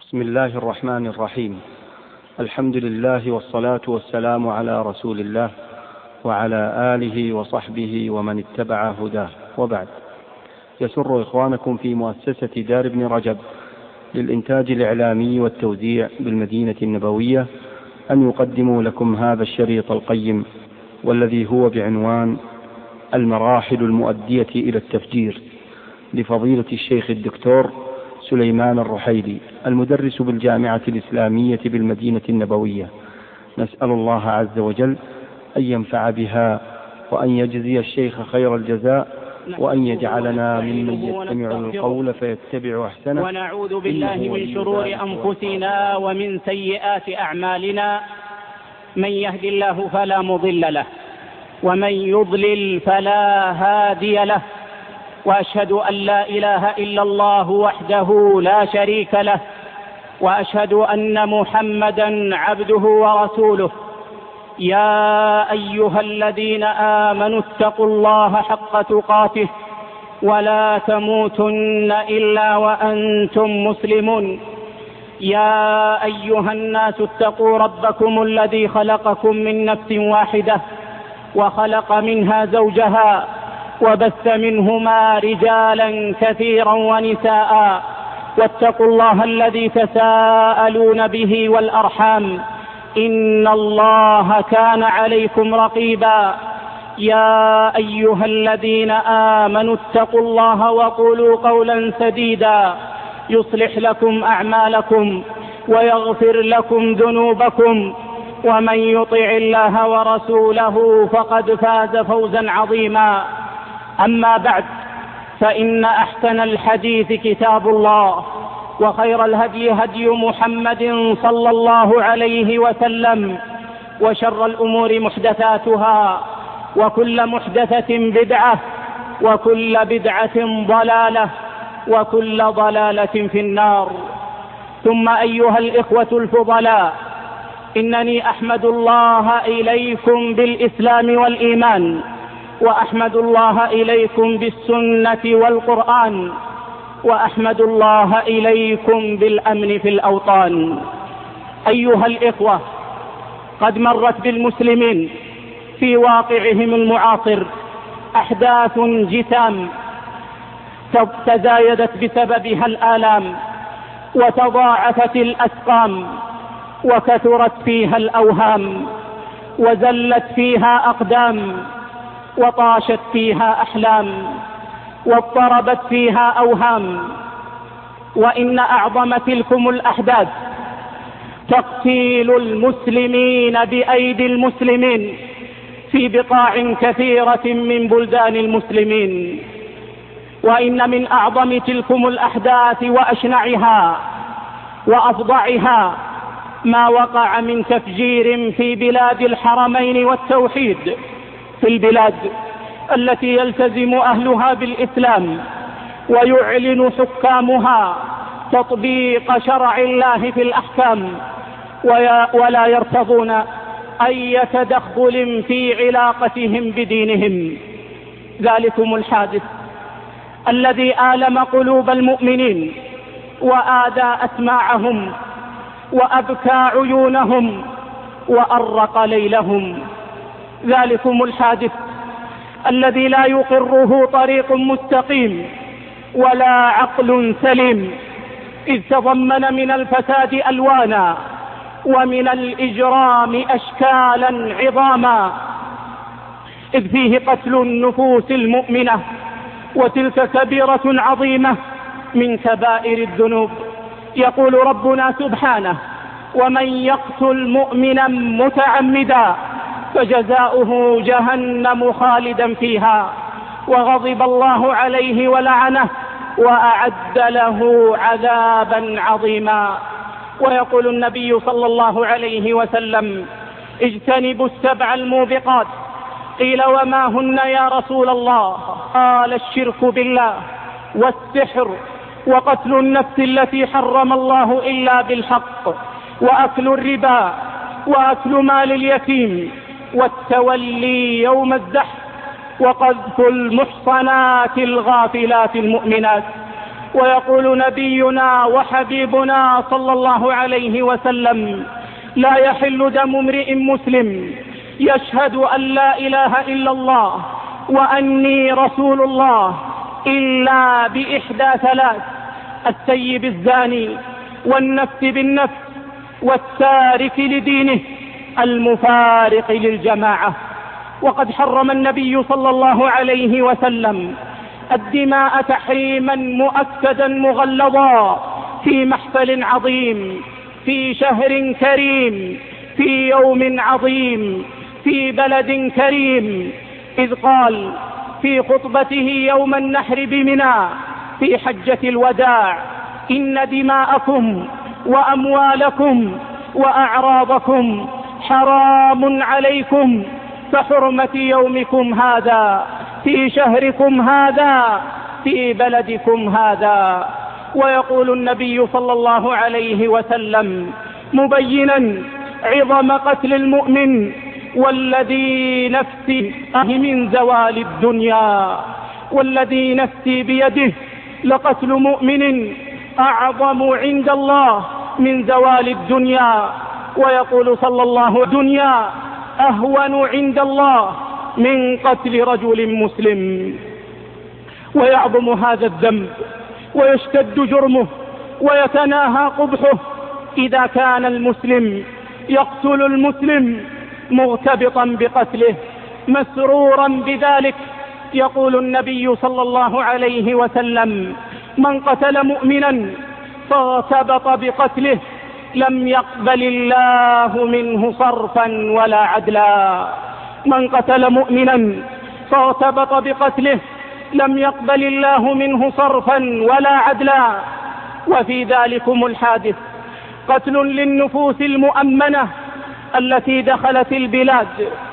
بسم الله الرحمن الرحيم. الحمد لله والصلاة والسلام على رسول الله وعلى آله وصحبه ومن اتبع هداه، وبعد. يسر إخوانكم في مؤسسة دار ابن رجب للإنتاج الإعلامي والتوزيع بالمدينة النبوية أن يقدموا لكم هذا الشريط القيم، والذي هو بعنوان المراحل المؤدية إلى التفجير، لفضيلة الشيخ الدكتور سليمان الرحيلي، المدرس بالجامعة الإسلامية بالمدينة النبوية. نسأل الله عز وجل أن ينفع بها وأن يجزي الشيخ خير الجزاء، وأن يجعلنا ممن يستمع القول فيتبع أحسنه. ونعوذ بالله من شرور أنفسنا ومن سيئات أعمالنا، من يهد الله فلا مضل له ومن يضلل فلا هادي له، وأشهد أن لا إله إلا الله وحده لا شريك له، وأشهد أن محمدا عبده ورسوله. يا أيها الذين آمنوا اتقوا الله حق تقاته ولا تموتن إلا وأنتم مسلمون. يا أيها الناس اتقوا ربكم الذي خلقكم من نفس واحدة وخلق منها زوجها وبث منهما رجالا كثيرا ونساء، واتقوا الله الذي تساءلون به والأرحام، إن الله كان عليكم رقيبا. يا أيها الذين آمنوا اتقوا الله وقولوا قولا سديدا يصلح لكم أعمالكم ويغفر لكم ذنوبكم، ومن يطع الله ورسوله فقد فاز فوزا عظيما. أما بعد، فإن أحسن الحديث كتاب الله، وخير الهدي هدي محمد صلى الله عليه وسلم، وشر الأمور محدثاتها، وكل محدثة بدعة، وكل بدعة ضلالة، وكل ضلالة في النار. ثم أيها الإخوة الفضلاء، إنني أحمد الله إليكم بالإسلام والإيمان، وأحمد الله إليكم بالسنة والقرآن، وأحمد الله إليكم بالأمن في الأوطان. أيها الإخوة، قد مرت بالمسلمين في واقعهم المعاصر أحداث جسام تزايدت بسببها الآلام، وتضاعفت الأسقام، وكثرت فيها الأوهام، وزلت فيها أقدام، وطاشت فيها أحلام، واضطربت فيها أوهام. وإن أعظم تلكم الأحداث تقتيل المسلمين بأيدي المسلمين في بقاع كثيرة من بلدان المسلمين. وإن من أعظم تلكم الأحداث وأشنعها وأفظعها ما وقع من تفجير في بلاد الحرمين والتوحيد، في البلاد التي يلتزم أهلها بالإسلام ويعلن حكامها تطبيق شرع الله في الأحكام، ولا يرتضون أي تدخل في علاقتهم بدينهم. ذلكم الحادث الذي آلم قلوب المؤمنين وآذى أسماعهم وأبكى عيونهم وأرق ليلهم. ذلكم الحادث الذي لا يقره طريق مستقيم ولا عقل سليم، إذ تضمن من الفساد ألوانا ومن الإجرام أشكالا عظاما، إذ فيه قتل النفوس المؤمنة، وتلك كبيرة عظيمة من كبائر الذنوب. يقول ربنا سبحانه: ومن يقتل مؤمنا متعمدا فجزاؤه جهنم خالدا فيها وغضب الله عليه ولعنه وأعد له عذابا عظيما. ويقول النبي صلى الله عليه وسلم: اجتنبوا السبع الموبقات. قيل: وما هن يا رسول الله؟ قال: الشرك بالله، والسحر، وقتل النفس التي حرم الله إلا بالحق، وأكل الربا، وأكل مال اليتيم، والتولي يوم الزحف، وقذف المحصنات الغافلات المؤمنات. ويقول نبينا وحبيبنا صلى الله عليه وسلم: لا يحل دم امرئ مسلم يشهد أن لا إله إلا الله وأني رسول الله إلا بإحدى ثلاث: السيب الزاني، والنفس بالنفس، والتارك لدينه، المفارق للجماعة. وقد حرم النبي صلى الله عليه وسلم الدماء تحريما مؤكدا مغلظا في محفل عظيم، في شهر كريم، في يوم عظيم، في بلد كريم، إذ قال في خطبته يوم النحر بمنى في حجة الوداع: إن دماءكم وأموالكم وأعراضكم حرام عليكم كحرمة يومكم هذا في شهركم هذا في بلدكم هذا. ويقول النبي صلى الله عليه وسلم مبينا عظم قتل المؤمن: والذي نفسي من زوال الدنيا، والذي نفسي بيده لقتل مؤمن أعظم عند الله من زوال الدنيا. ويقول صلى الله عليه وسلم: الدنيا أهون عند الله من قتل رجل مسلم. ويعظم هذا الذنب ويشتد جرمه ويتناهى قبحه إذا كان المسلم يقتل المسلم مغتبطا بقتله مسرورا بذلك. يقول النبي صلى الله عليه وسلم: من قتل مؤمنا فاغتبط بقتله لم يقبل الله منه صرفا ولا عدلا. من قتل مؤمنا فاغتبط بقتله لم يقبل الله منه صرفا ولا عدلا. وفي ذلكم الحادث قتل للنفوس المؤمنة التي دخلت البلاد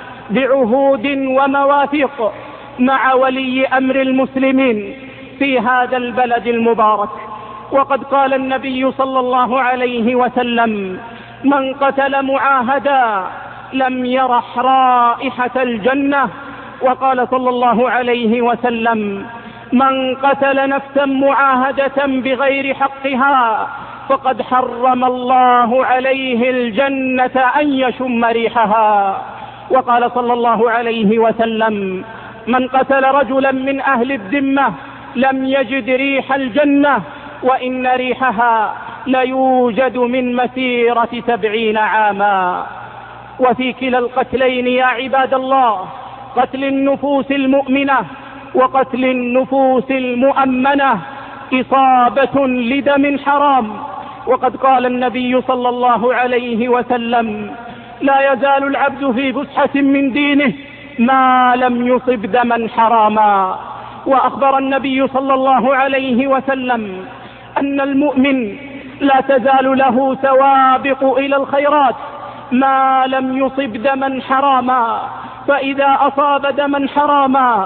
بعهود ومواثيق مع ولي أمر المسلمين في هذا البلد المبارك. وقد قال النبي صلى الله عليه وسلم: من قتل معاهدا لم يرح رائحة الجنة. وقال صلى الله عليه وسلم: من قتل نفسا معاهدة بغير حقها فقد حرم الله عليه الجنة أن يشم ريحها. وقال صلى الله عليه وسلم: من قتل رجلا من أهل الذمة لم يجد ريح الجنة وإن ريحها ليوجد من مسيرة 70 عاما. وفي كلا القتلين يا عباد الله، قتل النفوس المؤمنة وقتل النفوس المؤمنة، إصابة لدم حرام. وقد قال النبي صلى الله عليه وسلم: لا يزال العبد في فسحة من دينه ما لم يصب دما حراما. وأخبر النبي صلى الله عليه وسلم أن المؤمن لا تزال له سوابق إلى الخيرات ما لم يصب دما حراما، فإذا أصاب دما حراما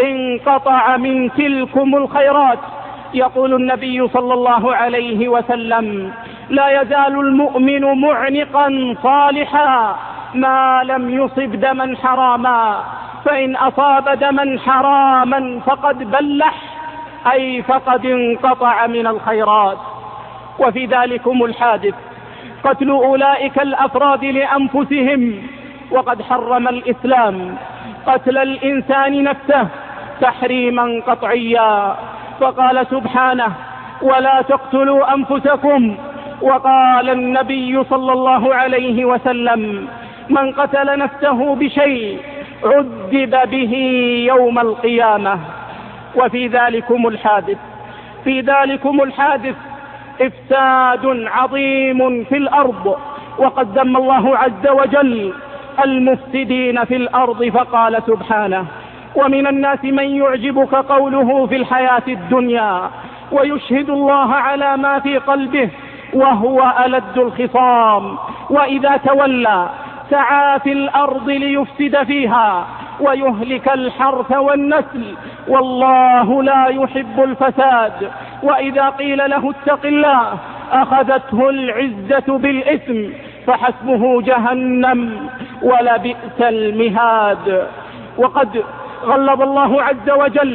انقطع من تلكم الخيرات. يقول النبي صلى الله عليه وسلم: لا يزال المؤمن معنقا صالحا ما لم يصب دما حراما، فإن أصاب دما حراما فقد بلح، أي فقد انقطع من الخيرات. وفي ذلكم الحادث قتل أولئك الأفراد لأنفسهم. وقد حرم الإسلام قتل الإنسان نفسه تحريما قطعيا، فقال سبحانه: ولا تقتلوا أنفسكم. وقال النبي صلى الله عليه وسلم: من قتل نفسه بشيء عذب به يوم القيامة. وفي ذلكم الحادث إفساد عظيم في الأرض. وقد ذم الله عز وجل المفسدين في الأرض فقال سبحانه: ومن الناس من يعجبك قوله في الحياة الدنيا ويشهد الله على ما في قلبه وهو ألد الخصام، وإذا تولى سعى في الأرض ليفسد فيها ويهلك الحرث والنسل والله لا يحب الفساد. وإذا قيل له اتق الله أخذته العزة بالإثم فحسبه جهنم ولبئس المهاد. وقد غلظ الله عز وجل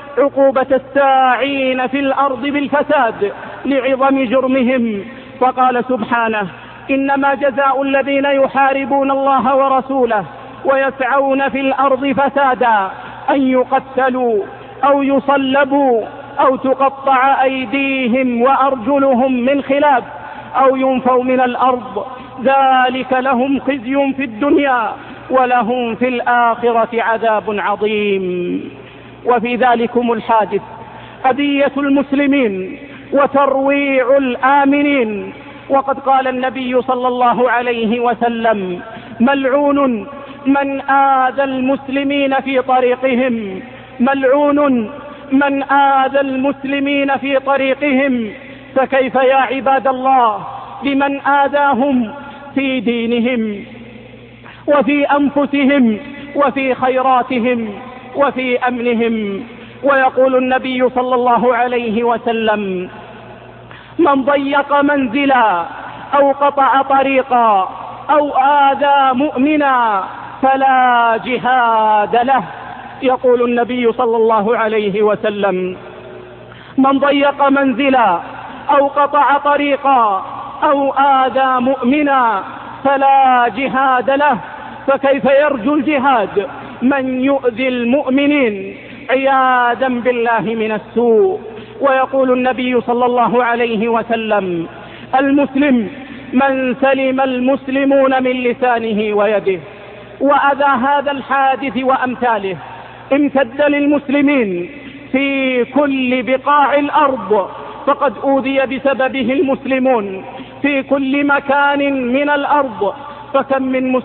عقوبة الساعين في الأرض بالفساد لعظم جرمهم، فقال سبحانه: إنما جزاء الذين يحاربون الله ورسوله ويسعون في الأرض فسادا أن يقتلوا أو يصلبوا أو تقطع أيديهم وأرجلهم من خلاف أو ينفوا من الأرض، ذلك لهم خزي في الدنيا ولهم في الآخرة عذاب عظيم. وفي ذلكم الحادث أذية المسلمين وترويع الآمنين، وقد قال النبي صلى الله عليه وسلم: ملعون من آذى المسلمين في طريقهم، ملعون من آذى المسلمين في طريقهم. فكيف يا عباد الله بمن آذاهم في دينهم وفي أنفسهم وفي خيراتهم وفي أمنهم؟ ويقول النبي صلى الله عليه وسلم: من ضيق منزلا أو قطع طريقا أو آذى مؤمنا فلا جهاد له. يقول النبي صلى الله عليه وسلم: من ضيق منزلا أو قطع طريقا أو آذى مؤمنا فلا جهاد له. فكيف يرجو الجهاد من يؤذي المؤمنين عياذا بالله من السوء؟ ويقول النبي صلى الله عليه وسلم: المسلم من سلم المسلمون من لسانه ويده. وأذى هذا الحادث وأمثاله امتد للمسلمين في كل بقاع الأرض، فقد أوذي بسببه المسلمون في كل مكان من الأرض. فكم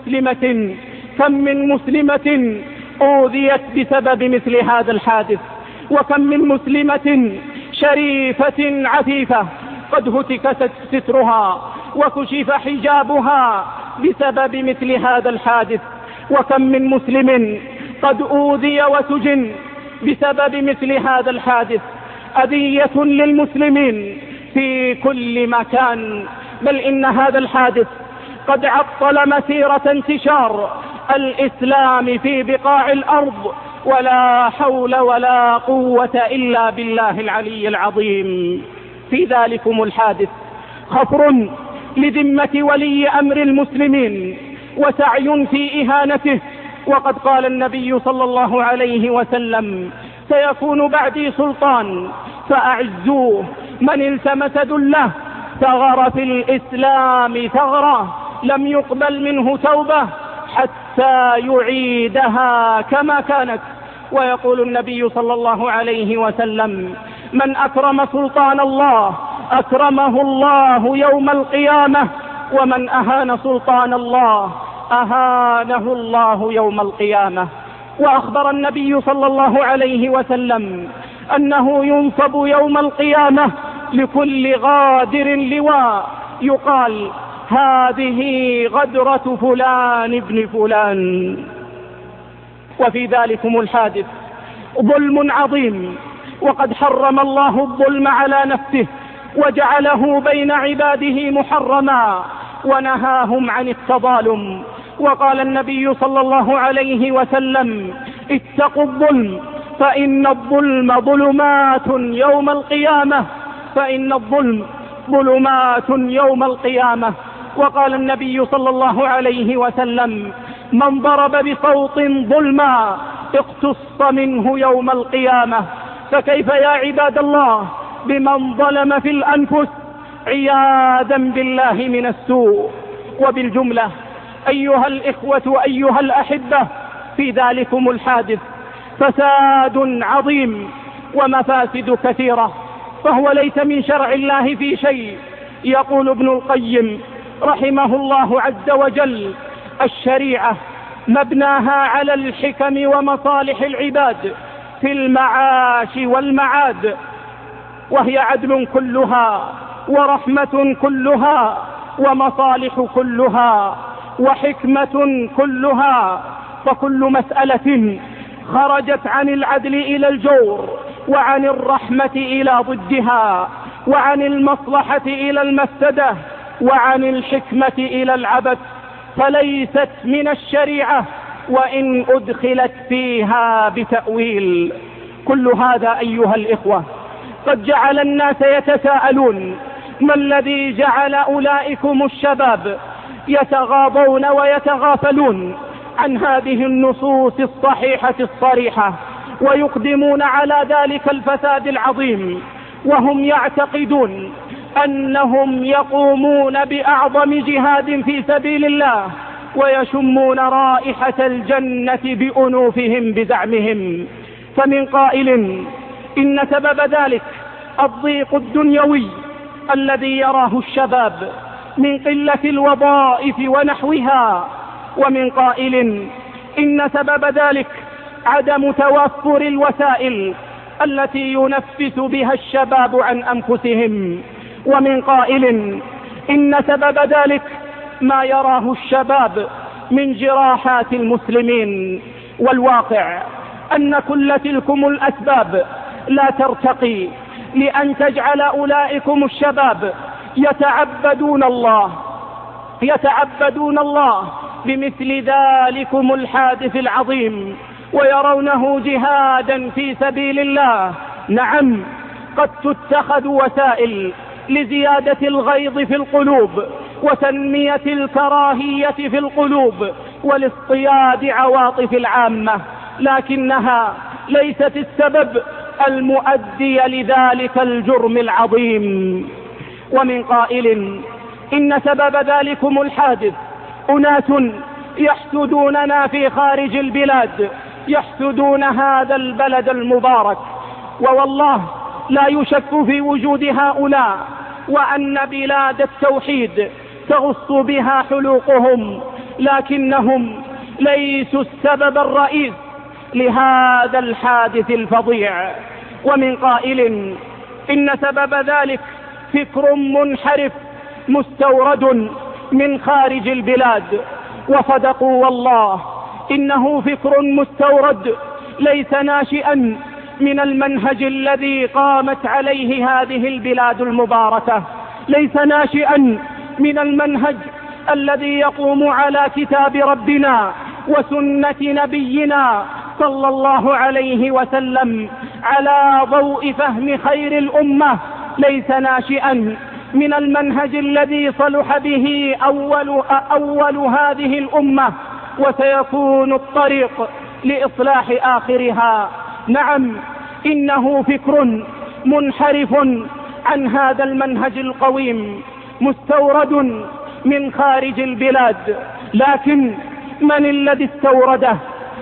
من مسلمة أوذيت بسبب مثل هذا الحادث، وكم من مسلمة شريفة عفيفة قد هتك سترها وكشف حجابها بسبب مثل هذا الحادث، وكم من مسلم قد أوذي وسجن بسبب مثل هذا الحادث. أذية للمسلمين في كل مكان، بل إن هذا الحادث قد عطل مسيرة انتشار الإسلام في بقاع الأرض، ولا حول ولا قوة إلا بالله العلي العظيم. في ذلكم الحادث خفر لذمة ولي أمر المسلمين وسعي في إهانته، وقد قال النبي صلى الله عليه وسلم: سيكون بعدي سلطان فأعزوه، من التمس ذله ثغر في الإسلام ثغرة لم يقبل منه توبة حتى يعيدها كما كانت. ويقول النبي صلى الله عليه وسلم: من أكرم سلطان الله أكرمه الله يوم القيامة، ومن أهان سلطان الله أهانه الله يوم القيامة. وأخبر النبي صلى الله عليه وسلم أنه ينصب يوم القيامة لكل غادر لواء يقال: هذه غدرة فلان ابن فلان. وفي ذلكم الحادث ظلم عظيم، وقد حرم الله الظلم على نفسه وجعله بين عباده محرما ونهاهم عن التظالم. وقال النبي صلى الله عليه وسلم: اتقوا الظلم فإن الظلم ظلمات يوم القيامة، فإن الظلم ظلمات يوم القيامة. وقال النبي صلى الله عليه وسلم: من ضرب بصوت ظلما اقتص منه يوم القيامة. فكيف يا عباد الله بمن ظلم في الأنفس عياذا بالله من السوء؟ وبالجملة أيها الإخوة أيها الأحبة، في ذلكم الحادث فساد عظيم ومفاسد كثيرة، فهو ليس من شرع الله في شيء. يقول ابن القيم رحمه الله عز وجل: الشريعة مبناها على الحكم ومصالح العباد في المعاش والمعاد، وهي عدل كلها ورحمة كلها ومصالح كلها وحكمة كلها. فكل مسألة خرجت عن العدل إلى الجور، وعن الرحمة إلى ضدها، وعن المصلحة إلى المفسدة، وعن الحكمة إلى العبث، فليست من الشريعة وإن أدخلت فيها بتأويل. كل هذا أيها الإخوة قد جعل الناس يتساءلون: ما الذي جعل أولئكم الشباب يتغاضون ويتغافلون عن هذه النصوص الصحيحة الصريحة ويقدمون على ذلك الفساد العظيم، وهم يعتقدون أنهم يقومون بأعظم جهاد في سبيل الله ويشمون رائحة الجنة بأنوفهم بزعمهم؟ فمن قائل إن سبب ذلك الضيق الدنيوي الذي يراه الشباب من قلة الوظائف ونحوها، ومن قائل إن سبب ذلك عدم توفر الوسائل التي ينفس بها الشباب عن أنفسهم، ومن قائل إن سبب ذلك ما يراه الشباب من جراحات المسلمين. والواقع أن كل تلكم الأسباب لا ترتقي لأن تجعل أولئكم الشباب يتعبدون الله بمثل ذلكم الحادث العظيم ويرونه جهادا في سبيل الله. نعم، قد تتخذ وسائل لزيادة الغيظ في القلوب وتنمية الكراهية في القلوب ولاصطياد عواطف العامة، لكنها ليست السبب المؤدي لذلك الجرم العظيم. ومن قائل إن سبب ذلكم الحادث أناس يحسدوننا في خارج البلاد، يحسدون هذا البلد المبارك، ووالله لا يشك في وجود هؤلاء وأن بلاد التوحيد تغص بها حلوقهم، لكنهم ليسوا السبب الرئيس لهذا الحادث الفظيع. ومن قائل إن سبب ذلك فكر منحرف مستورد من خارج البلاد، وصدقوا والله إنه فكر مستورد ليس ناشئا من المنهج الذي قامت عليه هذه البلاد المباركة، ليس ناشئا من المنهج الذي يقوم على كتاب ربنا وسنة نبينا صلى الله عليه وسلم على ضوء فهم خير الأمة، ليس ناشئا من المنهج الذي صلح به أول هذه الأمة وسيكون الطريق لإصلاح آخرها. نعم، إنه فكر منحرف عن هذا المنهج القويم مستورد من خارج البلاد، لكن من الذي استورده؟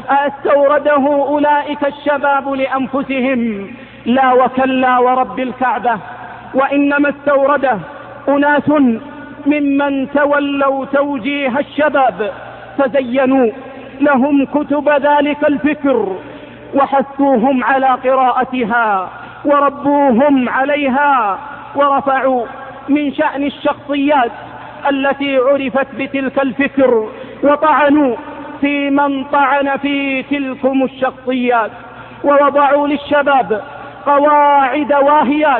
استورده أولئك الشباب لأنفسهم؟ لا وكلا ورب الكعبة، وإنما استورده أناس ممن تولوا توجيه الشباب فزينوا لهم كتب ذلك الفكر وحثوهم على قراءتها وربوهم عليها، ورفعوا من شأن الشخصيات التي عرفت بتلك الفكر وطعنوا في من طعن في تلكم الشخصيات، ووضعوا للشباب قواعد واهيات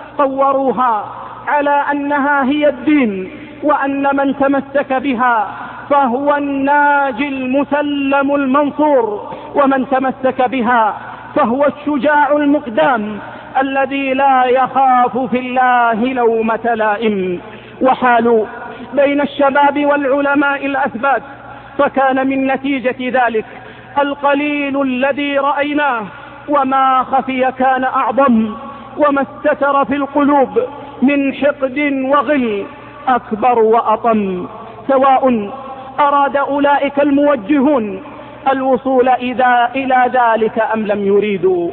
طوروها على أنها هي الدين، وأن من تمسك بها فهو الناجي المسلم المنصور، ومن تمسك بها فهو الشجاع المقدام الذي لا يخاف في الله لومة لائم. وحالوا بين الشباب والعلماء الأثبات، فكان من نتيجة ذلك القليل الذي رأيناه، وما خفي كان أعظم، وما استتر في القلوب من حقد وغل أكبر وأطم، سواء أراد أولئك الموجهون الوصول إلى ذلك أم لم يريدوا.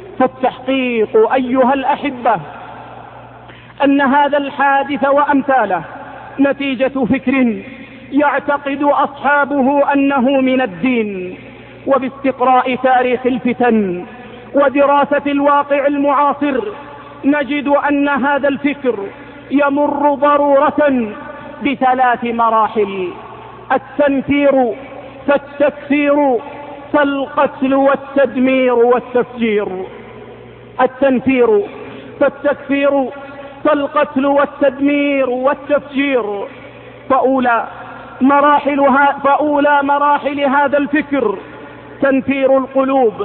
فالتحقيق أيها الأحبة أن هذا الحادث وأمثاله نتيجة فكر يعتقد أصحابه أنه من الدين. وباستقراء تاريخ الفتن ودراسة الواقع المعاصر نجد أن هذا الفكر يمر ضرورة بثلاث مراحل: التنفير فالتكفير فالقتل والتدمير والتفجير. التنفير فالتكفير فالقتل والتدمير والتفجير. فأولى مراحل هذا الفكر تنفير القلوب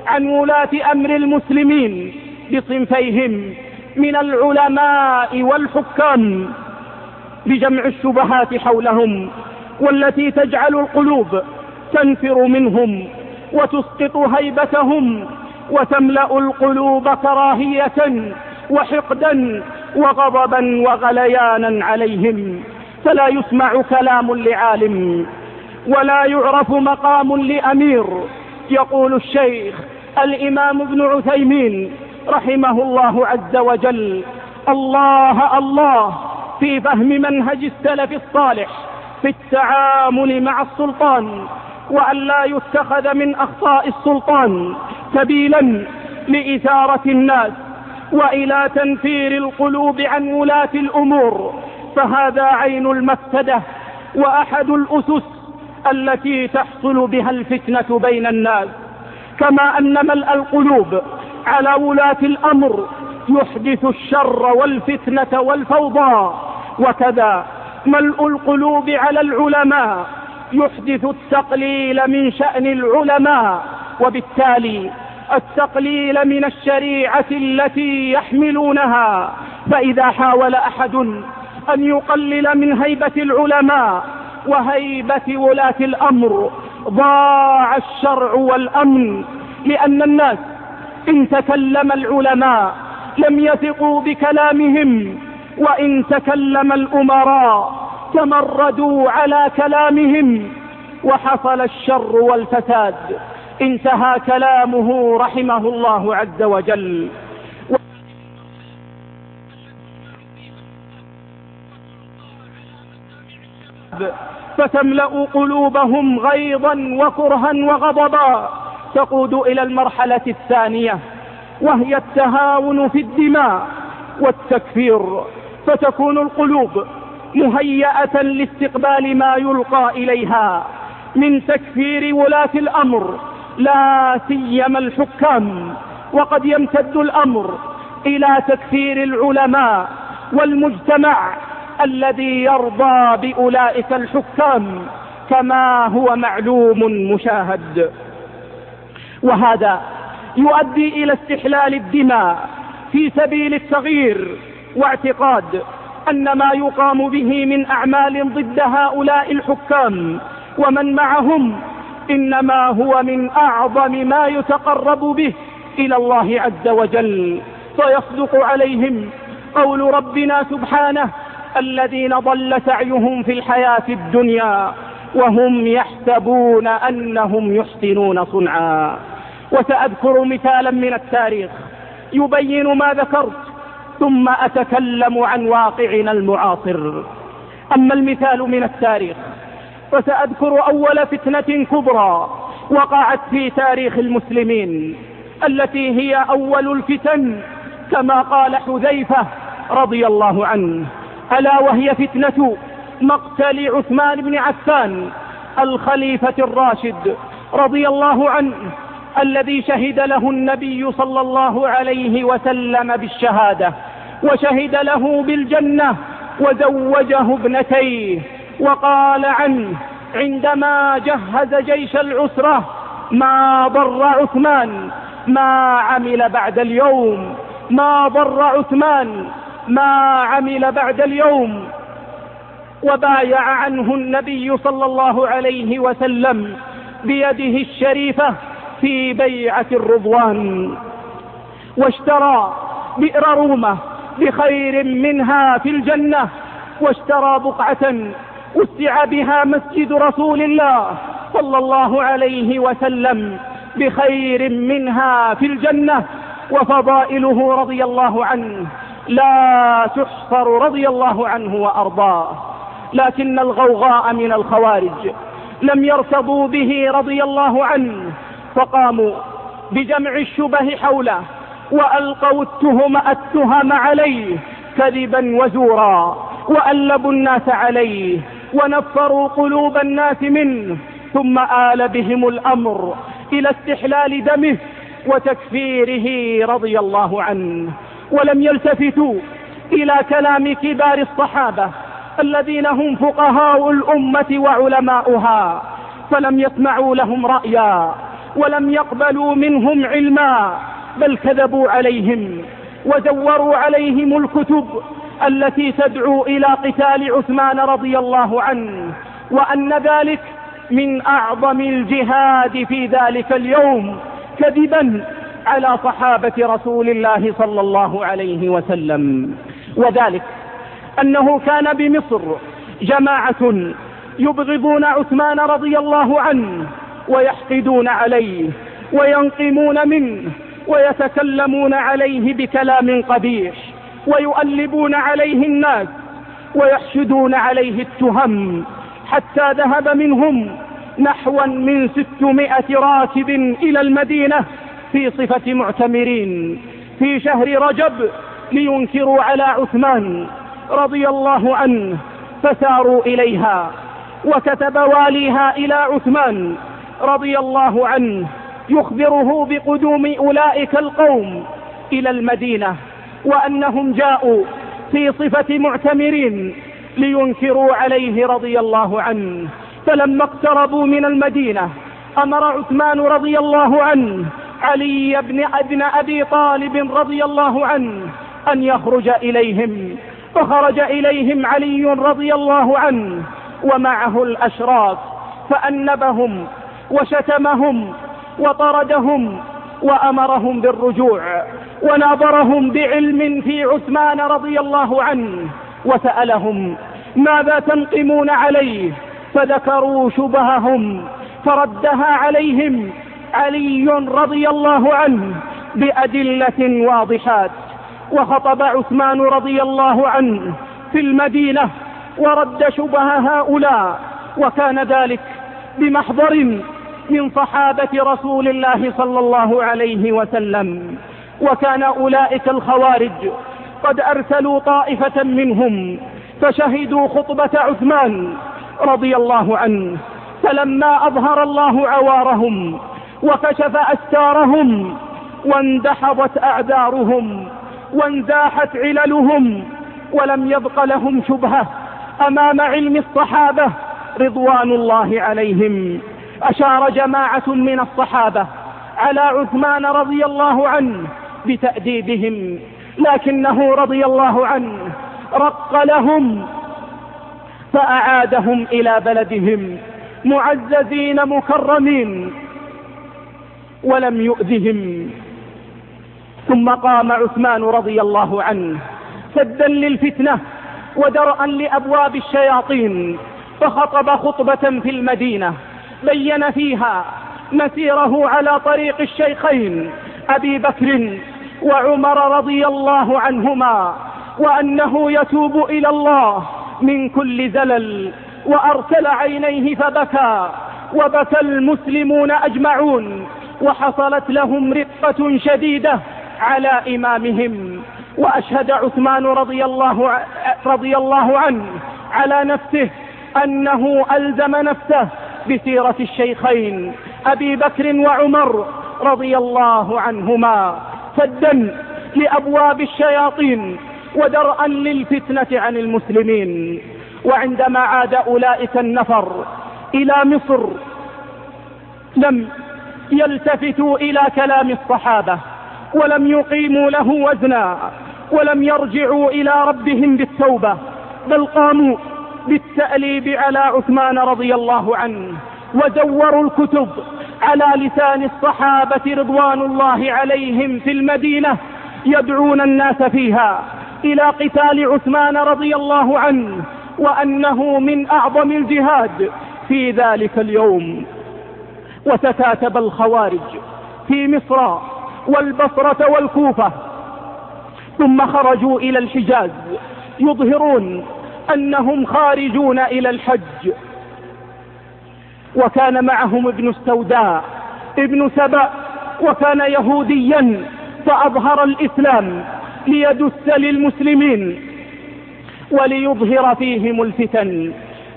عن ولاة أمر المسلمين بصنفيهم من العلماء والحكام بجمع الشبهات حولهم، والتي تجعل القلوب تنفر منهم وتسقط هيبتهم وتملأ القلوب كراهية وحقدا وغضبا وغليانا عليهم، فلا يسمع كلام لعالم ولا يعرف مقام لأمير. يقول الشيخ الإمام ابن عثيمين رحمه الله عز وجل: الله الله في فهم منهج السلف الصالح في التعامل مع السلطان، وأن لا يتخذ من أخطاء السلطان سبيلا لإثارة الناس وإلى تنفير القلوب عن ولاة الأمور، فهذا عين المفسدة وأحد الأسس التي تحصل بها الفتنة بين الناس. كما أن ملء القلوب على ولاة الأمر يحدث الشر والفتنة والفوضى، وكذا ملء القلوب على العلماء يحدث التقليل من شأن العلماء، وبالتالي التقليل من الشريعة التي يحملونها. فإذا حاول أحد أن يقلل من هيبة العلماء وهيبة ولاة الأمر ضاع الشرع والأمن، لأن الناس إن تكلم العلماء لم يثقوا بكلامهم، وإن تكلم الأمراء تمردوا على كلامهم، وحصل الشر والفساد. انتهى كلامه رحمه الله عز وجل: فتملأ قلوبهم غيظا وكرها وغضبا، تقود إلى المرحلة الثانية، وهي التهاون في الدماء والتكفير، فتكون القلوب مهيئة لاستقبال ما يلقى إليها من تكفير ولاة الأمر لا سيما الحكام، وقد يمتد الأمر إلى تكفير العلماء والمجتمع الذي يرضى بأولئك الحكام، كما هو معلوم مشاهد. وهذا يؤدي إلى استحلال الدماء في سبيل التغيير، واعتقاد أن ما يقام به من أعمال ضد هؤلاء الحكام ومن معهم إنما هو من أعظم ما يتقرب به إلى الله عز وجل، فيصدق عليهم قول ربنا سبحانه: الذين ضل سعيهم في الحياة الدنيا وهم يحسبون أنهم يحسنون صنعا. وسأذكر مثالا من التاريخ يبين ما ذكرت، ثم أتكلم عن واقعنا المعاصر. أما المثال من التاريخ فسأذكر أول فتنة كبرى وقعت في تاريخ المسلمين، التي هي أول الفتن كما قال حذيفة رضي الله عنه، ألا وهي فتنة مقتل عثمان بن عفان الخليفة الراشد رضي الله عنه، الذي شهد له النبي صلى الله عليه وسلم بالشهادة، وشهد له بالجنة، وزوجه ابنتيه، وقال عنه عندما جهز جيش العسرة: ما ضر عثمان ما عمل بعد اليوم، ما ضر عثمان ما عمل بعد اليوم. وبايع عنه النبي صلى الله عليه وسلم بيده الشريفة في بيعة الرضوان، واشترى بئر رومة بخير منها في الجنة، واشترى بقعة وسع بها مسجد رسول الله صلى الله عليه وسلم بخير منها في الجنة. وفضائله رضي الله عنه لا تحصر رضي الله عنه وأرضاه، لكن الغوغاء من الخوارج لم يرتضوا به رضي الله عنه، فقاموا بجمع الشبه حوله وألقوا التهم عليه كذبا وزورا، وألبوا الناس عليه ونفروا قلوب الناس منه، ثم آل بهم الأمر إلى استحلال دمه وتكفيره رضي الله عنه. ولم يلتفتوا إلى كلام كبار الصحابة الذين هم فقهاء الأمة وعلماؤها، فلم يسمعوا لهم رأيا ولم يقبلوا منهم علما، بل كذبوا عليهم ودوروا عليهم الكتب التي تدعو إلى قتال عثمان رضي الله عنه، وأن ذلك من أعظم الجهاد في ذلك اليوم، كذبا على صحابة رسول الله صلى الله عليه وسلم. وذلك أنه كان بمصر جماعة يبغضون عثمان رضي الله عنه ويحقدون عليه وينقمون منه ويتكلمون عليه بكلام قبيح ويؤلبون عليه الناس ويحشدون عليه التهم، حتى ذهب منهم نحو من 600 راكب إلى المدينة في صفة معتمرين في شهر رجب لينكروا على عثمان رضي الله عنه، فساروا إليها. وكتب واليها إلى عثمان رضي الله عنه يخبره بقدوم أولئك القوم إلى المدينة، وأنهم جاءوا في صفة معتمرين لينكروا عليه رضي الله عنه. فلما اقتربوا من المدينة أمر عثمان رضي الله عنه علي بن أبي طالب رضي الله عنه أن يخرج إليهم، فخرج إليهم علي رضي الله عنه ومعه الأشراف، فأنبهم وشتمهم وطردهم وأمرهم بالرجوع، وناظرهم بعلم في عثمان رضي الله عنه وسألهم ماذا تنقمون عليه، فذكروا شبههم فردها عليهم علي رضي الله عنه بأدلة واضحات. وخطب عثمان رضي الله عنه في المدينة ورد شبه هؤلاء، وكان ذلك بمحضر من صحابة رسول الله صلى الله عليه وسلم. وكان أولئك الخوارج قد أرسلوا طائفة منهم فشهدوا خطبة عثمان رضي الله عنه، فلما أظهر الله عوارهم وكشف أستارهم واندحضت أعذارهم وانزاحت عللهم ولم يبق لهم شبهة أمام علم الصحابة رضوان الله عليهم، أشار جماعة من الصحابة على عثمان رضي الله عنه بتأديبهم، لكنه رضي الله عنه رق لهم فأعادهم إلى بلدهم معززين مكرمين ولم يؤذهم. ثم قام عثمان رضي الله عنه سدا للفتنة ودرءا لأبواب الشياطين، فخطب خطبة في المدينة بين فيها مسيره على طريق الشيخين أبي بكر وعمر رضي الله عنهما، وأنه يتوب إلى الله من كل زلل، وأرسل عينيه فبكى وبكى المسلمون أجمعون، وحصلت لهم رقة شديدة على إمامهم. وأشهد عثمان رضي الله عنه على نفسه أنه ألزم نفسه بسيرة الشيخين أبي بكر وعمر رضي الله عنهما سدا لأبواب الشياطين ودرءا للفتنة عن المسلمين. وعندما عاد أولئك النفر إلى مصر لم يلتفتوا إلى كلام الصحابة ولم يقيموا له وزنا ولم يرجعوا إلى ربهم بالتوبة، بل قاموا بالتأليب على عثمان رضي الله عنه، ودوروا الكتب على لسان الصحابة رضوان الله عليهم في المدينة يدعون الناس فيها إلى قتال عثمان رضي الله عنه، وأنه من أعظم الجهاد في ذلك اليوم. وتكاتب الخوارج في مصر والبصرة والكوفة، ثم خرجوا إلى الحجاز يظهرون أنهم خارجون إلى الحج. وكان معهم ابن السوداء ابن سبأ، وكان يهوديا فأظهر الإسلام ليدس للمسلمين وليظهر فيهم الفتن،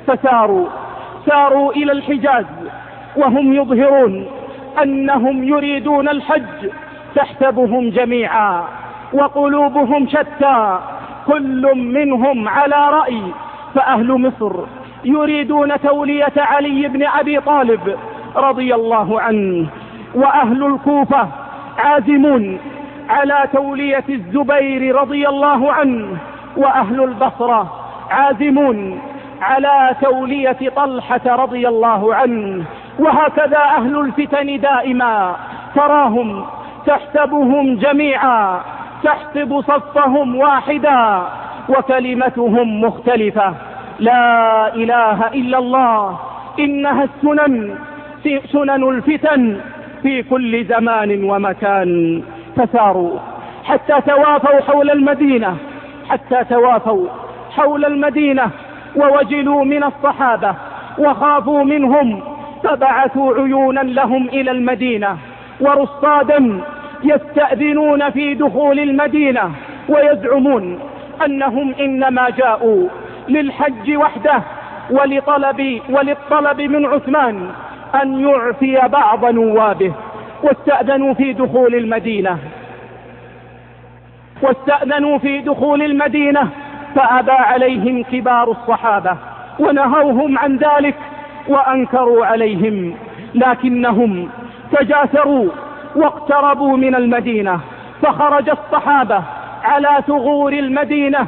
ساروا إلى الحجاز وهم يظهرون أنهم يريدون الحج، تحسبهم جميعا وقلوبهم شتى، كل منهم على رأي. فأهل مصر يريدون تولية علي بن أبي طالب رضي الله عنه، وأهل الكوفة عازمون على تولية الزبير رضي الله عنه، وأهل البصرة عازمون على تولية طلحة رضي الله عنه. وهكذا أهل الفتن دائما تراهم تحسبهم جميعا، تحسب صفهم واحدا وكلمتهم مختلفة. لا إله إلا الله، إنها سنن الفتن في كل زمان ومكان. فساروا حتى توافوا حول المدينة ووجلوا من الصحابة وخافوا منهم، فبعثوا عيونا لهم إلى المدينة ورصادا يستأذنون في دخول المدينة، ويزعمون أنهم إنما جاءوا للحج وحده وللطلب من عثمان أن يعفي بعض نوابه. واستأذنوا في دخول المدينة فأبى عليهم كبار الصحابة ونهوهم عن ذلك وأنكروا عليهم، لكنهم تجاسروا واقتربوا من المدينة، فخرج الصحابة على ثغور المدينة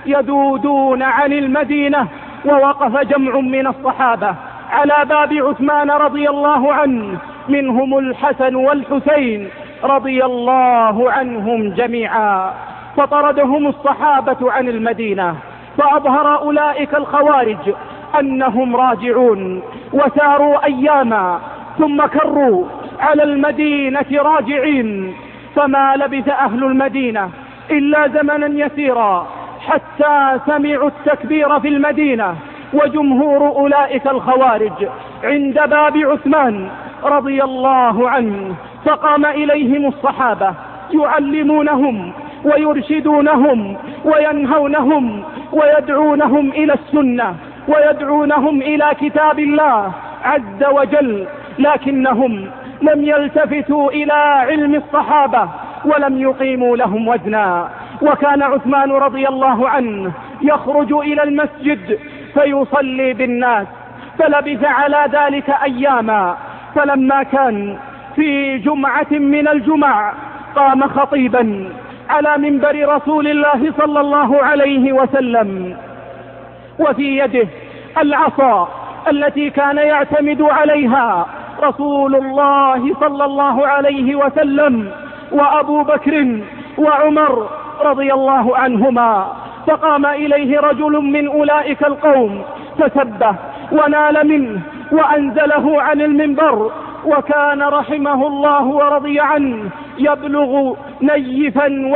يذودون عن المدينة، ووقف جمع من الصحابة على باب عثمان رضي الله عنه، منهم الحسن والحسين رضي الله عنهم جميعا. فطردهم الصحابة عن المدينة، فأظهر أولئك الخوارج أنهم راجعون، وساروا أياما ثم كروا على المدينة راجعين. فما لبث أهل المدينة إلا زمنا يسيرا حتى سمعوا التكبير في المدينة، وجمهور أولئك الخوارج عند باب عثمان رضي الله عنه. فقام إليهم الصحابة يعلمونهم ويرشدونهم وينهونهم ويدعونهم إلى السنة ويدعونهم إلى كتاب الله عز وجل، لكنهم لم يلتفتوا إلى علم الصحابة ولم يقيموا لهم وزنا. وكان عثمان رضي الله عنه يخرج إلى المسجد فيصلي بالناس، فلبث على ذلك أياما، فلما كان في جمعة من الجمع قام خطيبا على منبر رسول الله صلى الله عليه وسلم، وفي يده العصا التي كان يعتمد عليها رسول الله صلى الله عليه وسلم وأبو بكر وعمر رضي الله عنهما. فقام إليه رجل من أولئك القوم فسبه ونال منه وأنزله عن المنبر، وكان رحمه الله ورضي عنه يبلغ نيفا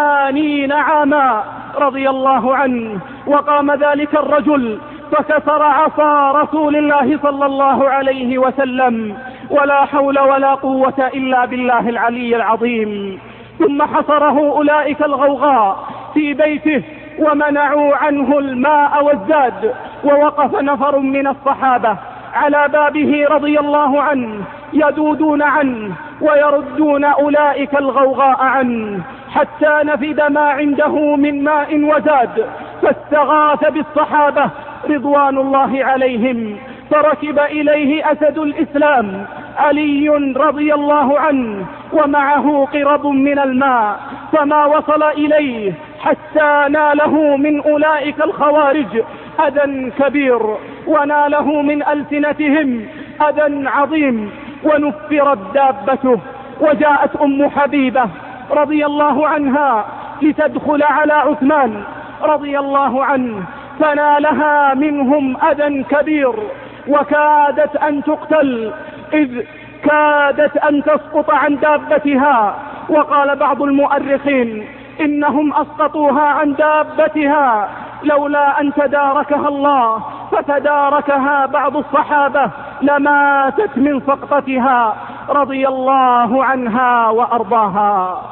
80 عاما رضي الله عنه. وقام ذلك الرجل فكسر عصا رسول الله صلى الله عليه وسلم، ولا حول ولا قوة إلا بالله العلي العظيم. ثم حصره أولئك الغوغاء في بيته ومنعوا عنه الماء والزاد، ووقف نفر من الصحابة على بابه رضي الله عنه يدودون عنه ويردون أولئك الغوغاء عنه، حتى نفد ما عنده من ماء وزاد، فاستغاث بالصحابة رضوان الله عليهم، فركب إليه أسد الإسلام علي رضي الله عنه ومعه قرب من الماء، فما وصل إليه حتى ناله من أولئك الخوارج أذى كبير، وناله من ألسنتهم أذى عظيم، ونفرت دابته. وجاءت أم حبيبة رضي الله عنها لتدخل على عثمان رضي الله عنه، فنالها منهم أذى كبير، وكادت أن تقتل، إذ كادت أن تسقط عن دابتها. وقال بعض المؤرخين إنهم أسقطوها عن دابتها لولا أن تداركها الله، فتداركها بعض الصحابة لماتت من سقطتها رضي الله عنها وأرضاها.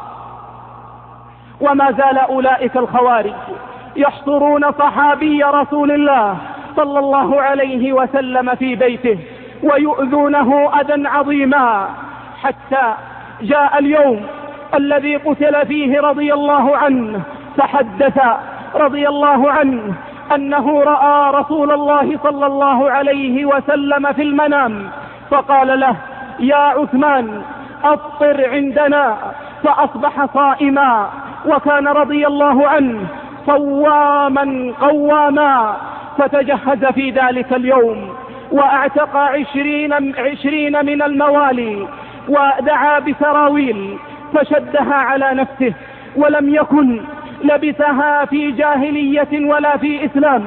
وما زال أولئك الخوارج يحصرون صحابي رسول الله صلى الله عليه وسلم في بيته ويؤذونه أذى عظيما، حتى جاء اليوم الذي قتل فيه رضي الله عنه، فحدث رضي الله عنه أنه رأى رسول الله صلى الله عليه وسلم في المنام، فقال له: يا عثمان، أفطر عندنا، فأصبح صائما. وكان رضي الله عنه صواما قواما، فتجهز في ذلك اليوم وأعتق 20 من الموالي، ودعا بسراويل فشدها على نفسه، ولم يكن لبسها في جاهلية ولا في إسلام،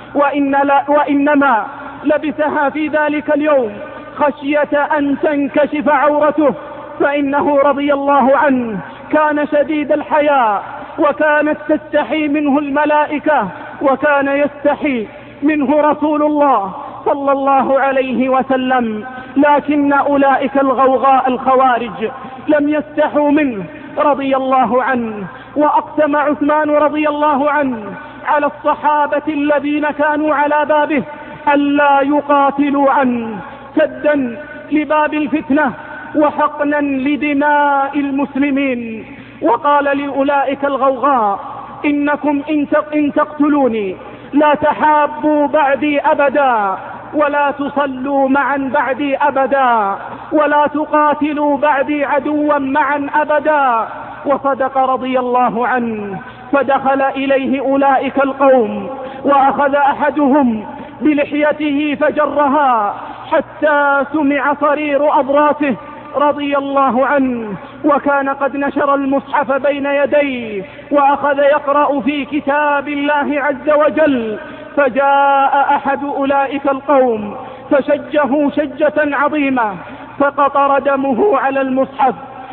وإنما لبسها في ذلك اليوم خشية أن تنكشف عورته، فإنه رضي الله عنه كان شديد الحياء، وكانت تستحي منه الملائكة، وكان يستحي منه رسول الله صلى الله عليه وسلم. لكن أولئك الغوغاء الخوارج لم يستحوا منه رضي الله عنه. وأقسم عثمان رضي الله عنه على الصحابة الذين كانوا على بابه ألا يقاتلوا عنه، سدا لباب الفتنة وحقنا لدماء المسلمين. وقال لأولئك الغوغاء: إنكم إن تقتلوني لا تحابوا بعدي أبدا، ولا تصلوا معا بعدي أبدا، ولا تقاتلوا بعدي عدوا معا أبدا. وصدق رضي الله عنه. فدخل إليه أولئك القوم، وأخذ أحدهم بلحيته فجرها حتى سمع صرير أضراسه رضي الله عنه، وكان قد نشر المصحف بين يديه وأخذ يقرأ في كتاب الله عز وجل. فجاء أحد أولئك القوم فشجه شجة عظيمة، فقطر دمه على المصحف.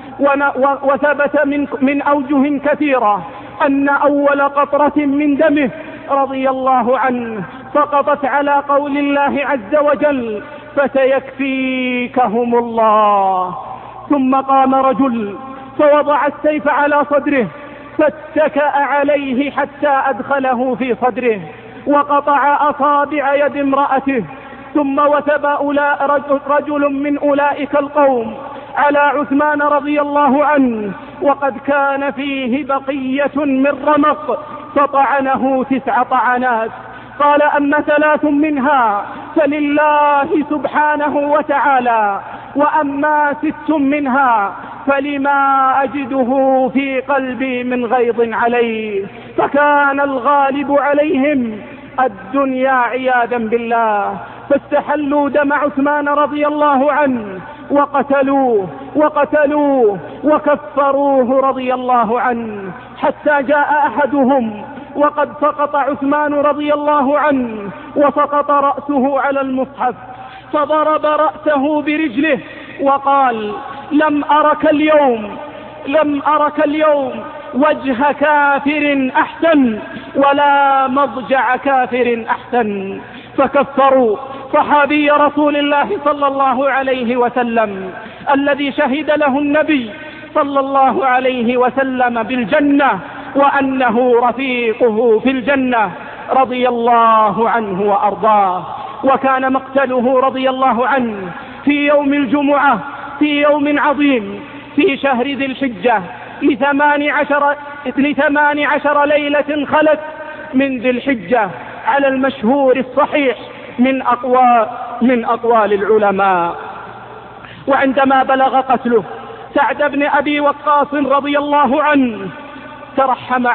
وثبت من أوجه كثيرة أن أول قطرة من دمه رضي الله عنه سقطت على قول الله عز وجل: فسيكفيكهم الله. ثم قام رجل فوضع السيف على صدره، فاتكأ عليه حتى أدخله في صدره، وقطع أصابع يد امرأته. ثم وثب رجل من أولئك القوم على عثمان رضي الله عنه، وقد كان فيه بقية من رمق، فطعنه 9 طعنات. قال: أما 3 منها فلله سبحانه وتعالى، وأما 6 منها فلما أجده في قلبي من غيظ عليه. فكان الغالب عليهم الدنيا عياذا بالله، فاستحلوا دم عثمان رضي الله عنه وقتلوه وكفروه رضي الله عنه، حتى جاء أحدهم وقد سقط عثمان رضي الله عنه وسقط رأسه على المصحف، فضرب رأسه برجله وقال: لم أرك اليوم وجه كافر أحسن، ولا مضجع كافر أحسن. فكفروا صحابي رسول الله صلى الله عليه وسلم الذي شهد له النبي صلى الله عليه وسلم بالجنة، وأنه رفيقه في الجنة رضي الله عنه وأرضاه. وكان مقتله رضي الله عنه في يوم الجمعة، في يوم عظيم في شهر ذي الحجة، ل18 ليلة خلت من ذي الحجة، على المشهور الصحيح من أقوال العلماء. وعندما بلغ قتله سعد بن أبي وقاص رضي الله عنه ترحم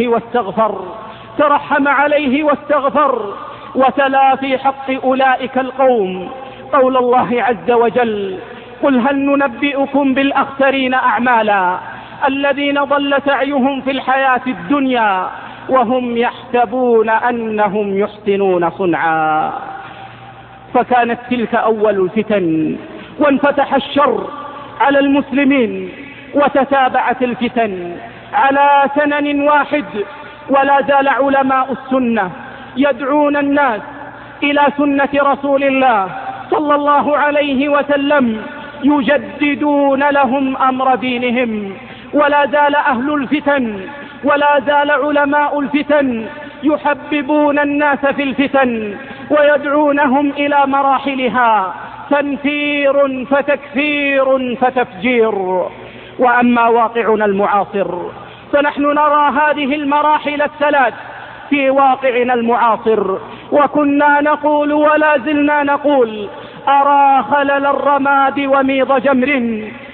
عليه واستغفر، وتلا في حق أولئك القوم قول الله عز وجل: قل هل ننبئكم بالأخسرين أعمالا الذين ضل سعيهم في الحياة الدنيا وهم يحسبون أنهم يحسنون صنعا. فكانت تلك أول الفتن، وانفتح الشر على المسلمين، وتتابعت الفتن على سنن واحد. ولا زال علماء السنة يدعون الناس إلى سنة رسول الله صلى الله عليه وسلم، يجددون لهم أمر دينهم. ولا زال أهل الفتن، ولا زال علماء الفتن يحببون الناس في الفتن، ويدعونهم إلى مراحلها: تنفير فتكفير فتفجير. وأما واقعنا المعاصر فنحن نرى هذه المراحل الثلاث في واقعنا المعاصر، وكنا نقول ولا زلنا نقول: أرى خلل الرماد وميض جمر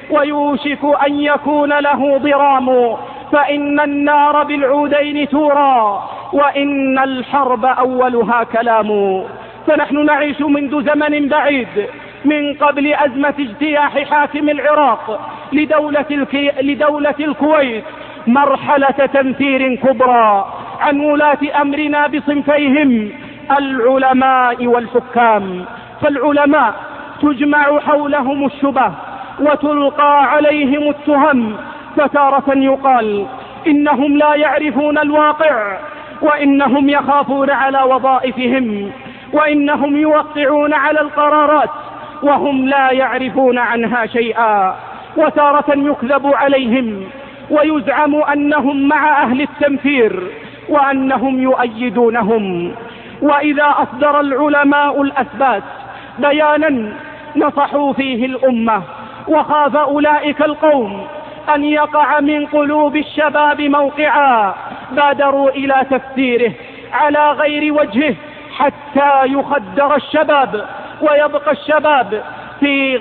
ويوشك أن يكون له ضرام، فإن النار بالعودين تورى، وإن الحرب أولها كلام. فنحن نعيش منذ زمن بعيد من قبل أزمة اجتياح حاكم العراق لدولة الكويت مرحلة تنفير كبرى عن ولاة أمرنا بصنفيهم، العلماء والحكام. فالعلماء تجمع حولهم الشبه وتلقى عليهم التهم، فتارة يقال إنهم لا يعرفون الواقع، وإنهم يخافون على وظائفهم، وإنهم يوقعون على القرارات وهم لا يعرفون عنها شيئا. وتارة يكذب عليهم ويزعم أنهم مع أهل التنفير وأنهم يؤيدونهم. وإذا أصدر العلماء الأثبات بيانا نصحوا فيه الأمة، وخاف أولئك القوم أن يقع من قلوب الشباب موقعا، بادروا إلى تفسيره على غير وجهه حتى يخدر الشباب ويبقى الشباب في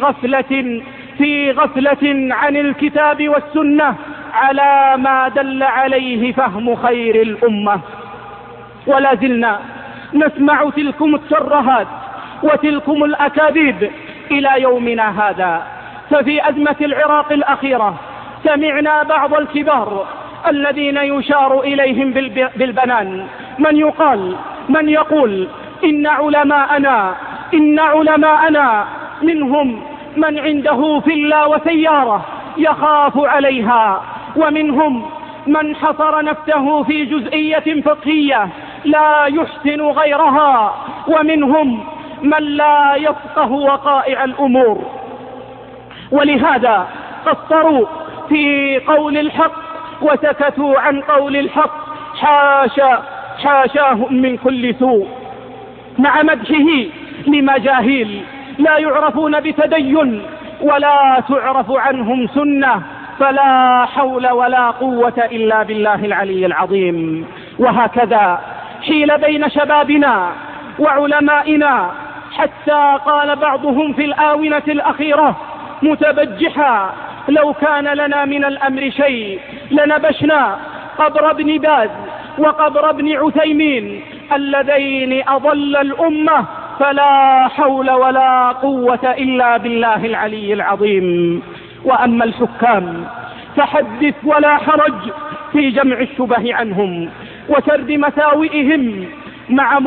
غفلة عن الكتاب والسنة على ما دل عليه فهم خير الأمة. ولا زلنا نسمع تلكم الترهات وتلكم الأكاذيب إلى يومنا هذا. ففي أزمة العراق الأخيرة سمعنا بعض الكبار الذين يشار إليهم بالبنان من يقول إن علماءنا منهم من عنده فيلا وسيارة يخاف عليها، ومنهم من حصر نفسه في جزئية فقهية لا يحسن غيرها، ومنهم من لا يفقه وقائع الأمور. ولهذا قصروا في قول الحق وسكتوا عن قول الحق، حاشاهم من كل سوء، مع مدحه لمجاهيل لا يعرفون بتدين ولا تعرف عنهم سنة، فلا حول ولا قوة إلا بالله العلي العظيم. وهكذا حيل بين شبابنا وعلمائنا، حتى قال بعضهم في الآونة الأخيرة متبجحا: لو كان لنا من الأمر شيء لنبشنا قبر ابن باز وقبر ابن عثيمين اللذين أضل الأمة، فلا حول ولا قوة إلا بالله العلي العظيم. وأما الحكام فحدث ولا حرج في جمع الشبه عنهم وسرد مساوئهم مع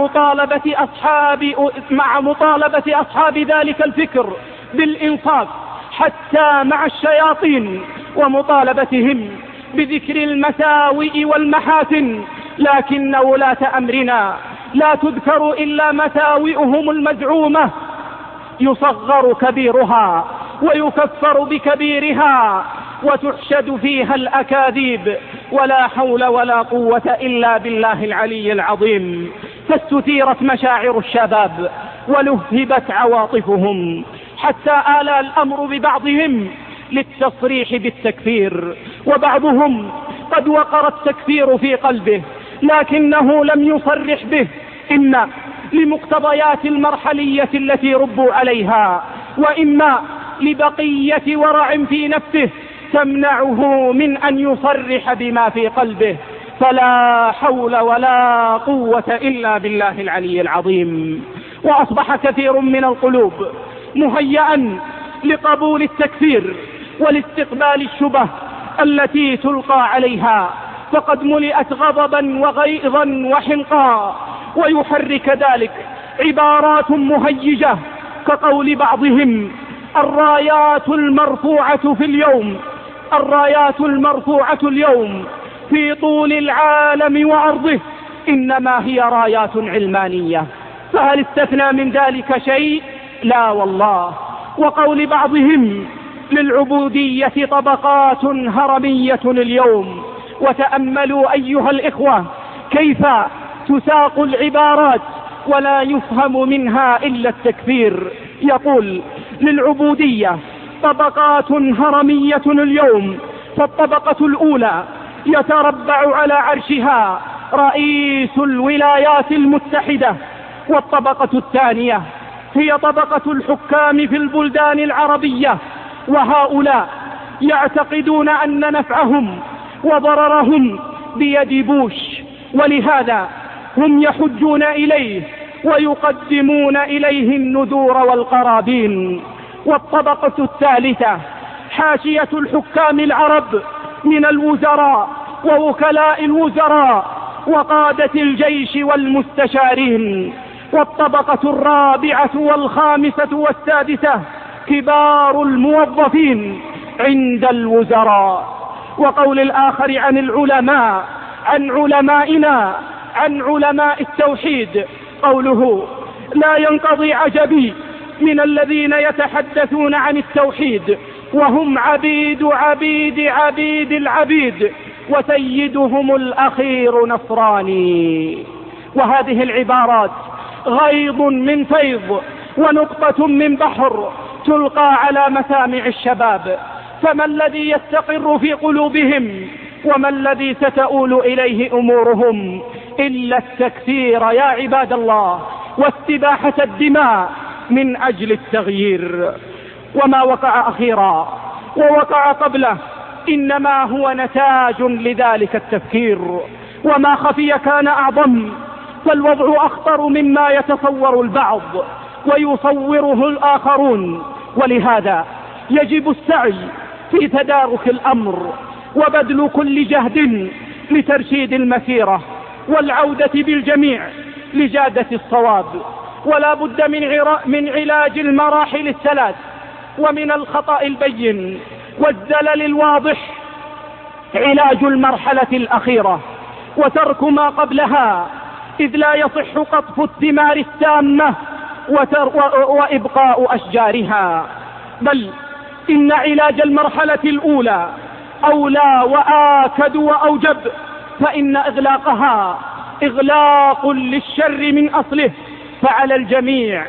مطالبة أصحاب ذلك الفكر بالإنصاف حتى مع الشياطين، ومطالبتهم بذكر المساوئ والمحاسن. لكن ولاة أمرنا لا تذكر إلا مساوئهم المزعومة، يصغر كبيرها ويكفر بكبيرها وتحشد فيها الأكاذيب، ولا حول ولا قوة إلا بالله العلي العظيم. فاستثيرت مشاعر الشباب ولهبت عواطفهم، حتى آل الأمر ببعضهم للتصريح بالتكفير، وبعضهم قد وقر التكفير في قلبه لكنه لم يصرح به، إما لمقتضيات المرحلية التي ربوا عليها، وإما لبقية ورع في نفسه تمنعه من أن يصرح بما في قلبه. فلا حول ولا قوة إلا بالله العلي العظيم. وأصبح كثير من القلوب مهيئا لقبول التكفير ولاستقبال الشبه التي تلقى عليها، فقد ملئت غضبا وغيظا وحنقا، ويحرك ذلك عبارات مهيجة كقول بعضهم: الرايات المرفوعة اليوم في طول العالم وعرضه إنما هي رايات علمانية، فهل استثنى من ذلك شيء؟ لا والله. وقول بعضهم: للعبودية طبقات هرمية اليوم. وتأملوا أيها الإخوة كيف تساق العبارات ولا يفهم منها إلا التكفير. يقول: للعبودية طبقات هرمية اليوم، فالطبقة الأولى يتربع على عرشها رئيس الولايات المتحدة، والطبقة الثانية هي طبقة الحكام في البلدان العربية، وهؤلاء يعتقدون أن نفعهم وضررهم بيد بوش، ولهذا هم يحجون إليه ويقدمون إليه النذور والقرابين. والطبقة الثالثة حاشية الحكام العرب من الوزراء ووكلاء الوزراء وقادة الجيش والمستشارين. والطبقة الرابعة والخامسة والسادسة كبار الموظفين عند الوزراء. وقول الآخر عن العلماء، عن علمائنا، عن علماء التوحيد، قوله: لا ينقضي عجبي من الذين يتحدثون عن التوحيد وهم عبيد عبيد عبيد العبيد وسيدهم الأخير نصراني. وهذه العبارات غيض من فيض ونقطة من بحر تلقى على مسامع الشباب، فما الذي يستقر في قلوبهم وما الذي ستؤول إليه أمورهم إلا التكفير يا عباد الله واستباحة الدماء من أجل التغيير. وما وقع أخيرا ووقع قبله إنما هو نتاج لذلك التفكير، وما خفي كان أعظم، فالوضع أخطر مما يتصور البعض ويصوره الآخرون. ولهذا يجب السعي في تدارك الأمر وبذل كل جهد لترشيد المسيرة والعودة بالجميع لجادة الصواب. ولا بد من علاج المراحل الثلاث، ومن الخطأ البين والزلل الواضح علاج المرحلة الأخيرة وترك ما قبلها، إذ لا يصح قطف الثمار السامة وإبقاء أشجارها، بل إن علاج المرحلة الأولى أولى وآكد وأوجب، فإن إغلاقها إغلاق للشر من أصله. فعلى الجميع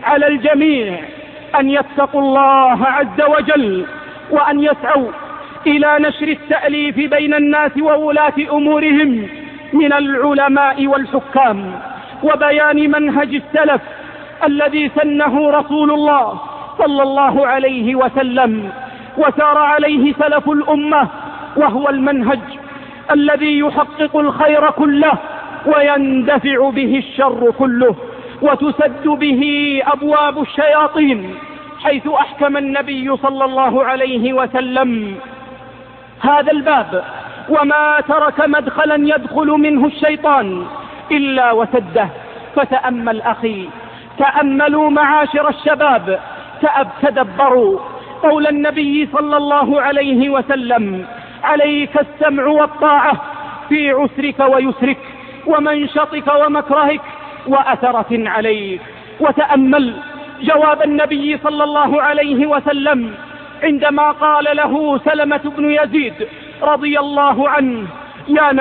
أن يتقوا الله عز وجل وأن يسعوا إلى نشر التأليف بين الناس وولاة أمورهم من العلماء والحكام، وبيان منهج السلف الذي سنه رسول الله صلى الله عليه وسلم وسار عليه سلف الأمة، وهو المنهج الذي يحقق الخير كله ويندفع به الشر كله وتسد به أبواب الشياطين، حيث أحكم النبي صلى الله عليه وسلم هذا الباب وما ترك مدخلا يدخل منه الشيطان إلا وسده. فتأمل أخي، تأملوا معاشر الشباب، تدبروا قول النبي صلى الله عليه وسلم: عليك السمع والطاعة في عسرك ويسرك ومنشطك ومكرهك وأثرة عليك. وتأمل جواب النبي صلى الله عليه وسلم عندما قال له سلمة بن يزيد رضي الله عنه: يا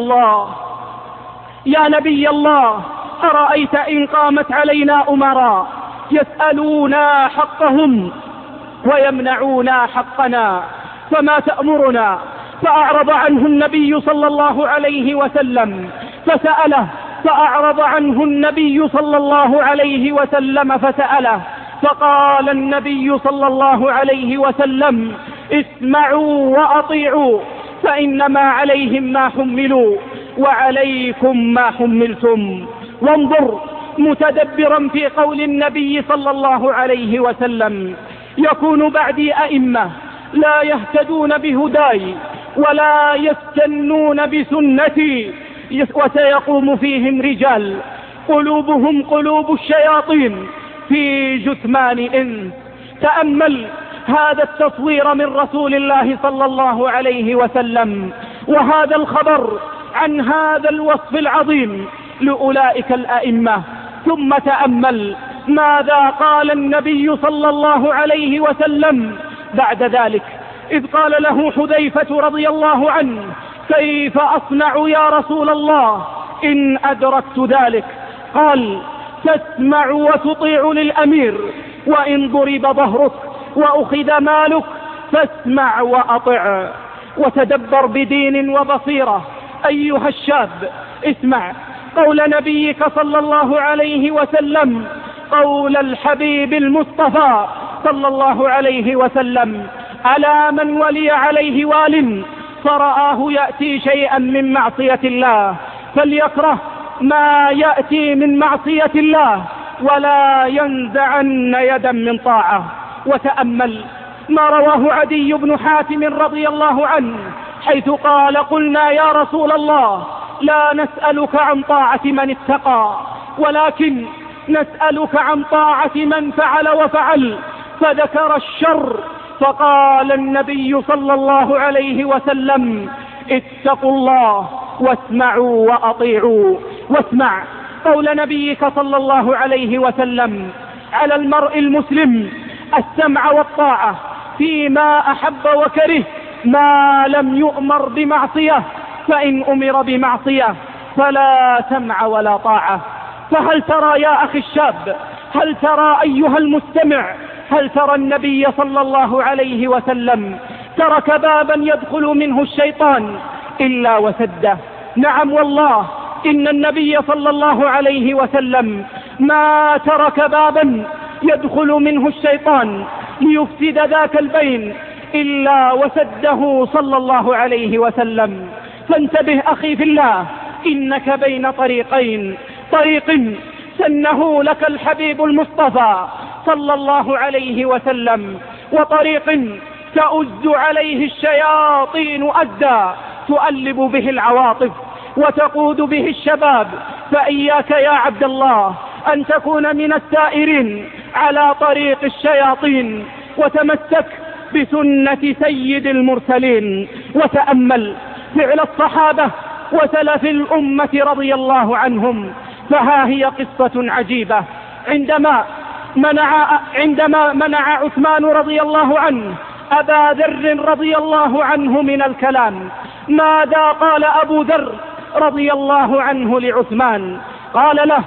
نبي الله أرأيت إن قامت علينا أمراء يسألونا حقهم ويمنعونا حقنا فما تأمرنا؟ فأعرض عنه النبي صلى الله عليه وسلم فسأله، فأعرض عنه النبي صلى الله عليه وسلم فسأله، فقال النبي صلى الله عليه وسلم: اسمعوا وأطيعوا فإنما عليهم ما حملوا وعليكم ما حملتم. وانظر متدبرا في قول النبي صلى الله عليه وسلم: يكون بعدي أئمة لا يهتدون بهداي ولا يستنون بسنتي، وسيقوم فيهم رجال قلوبهم قلوب الشياطين في جثمان إنس. تأمل هذا التصوير من رسول الله صلى الله عليه وسلم وهذا الخبر عن هذا الوصف العظيم لأولئك الأئمة، ثم تأمل ماذا قال النبي صلى الله عليه وسلم بعد ذلك، إذ قال له حذيفة رضي الله عنه: كيف أصنع يا رسول الله إن أدركت ذلك؟ قال: تسمع وتطيع للأمير، وإن ضرب ظهرك وأخذ مالك فاسمع وأطع. وتدبر بدين وبصيرة أيها الشاب، اسمع قول نبيك صلى الله عليه وسلم، قول الحبيب المصطفى صلى الله عليه وسلم: ألا من ولي عليه وال فرآه يأتي شيئا من معصية الله فليكره ما يأتي من معصية الله ولا ينزعن يدا من طاعة. وتأمل ما رواه عدي بن حاتم رضي الله عنه حيث قال: قلنا يا رسول الله لا نسألك عن طاعة من اتقى ولكن نسألك عن طاعة من فعل وفعل، فذكر الشر، فقال النبي صلى الله عليه وسلم: اتقوا الله واسمعوا وأطيعوا. واسمع قول نبيك صلى الله عليه وسلم: على المرء المسلم السمع والطاعة فيما أحب وكره ما لم يؤمر بمعصية، فإن أمر بمعصية فلا سمع ولا طاعة. فهل ترى يا أخي الشاب، هل ترى أيها المستمع، هل ترى النبي صلى الله عليه وسلم ترك بابا يدخل منه الشيطان إلا وسده؟ نعم والله، إن النبي صلى الله عليه وسلم ما ترك بابا يدخل منه الشيطان ليفسد ذاك البين إلا وسده صلى الله عليه وسلم. فانتبه أخي في الله، إنك بين طريقين: طريق سنه لك الحبيب المصطفى صلى الله عليه وسلم، وطريق تؤز عليه الشياطين أزا تؤلب به العواطف وتقود به الشباب. فإياك يا عبد الله أن تكون من السائرين على طريق الشياطين، وتمسك بسنة سيد المرسلين. وتأمل فعل الصحابة وسلف الأمة رضي الله عنهم، فها هي قصة عجيبة. عندما منع عثمان رضي الله عنه أبا ذر رضي الله عنه من الكلام، ماذا قال أبو ذر رضي الله عنه لعثمان؟ قال له: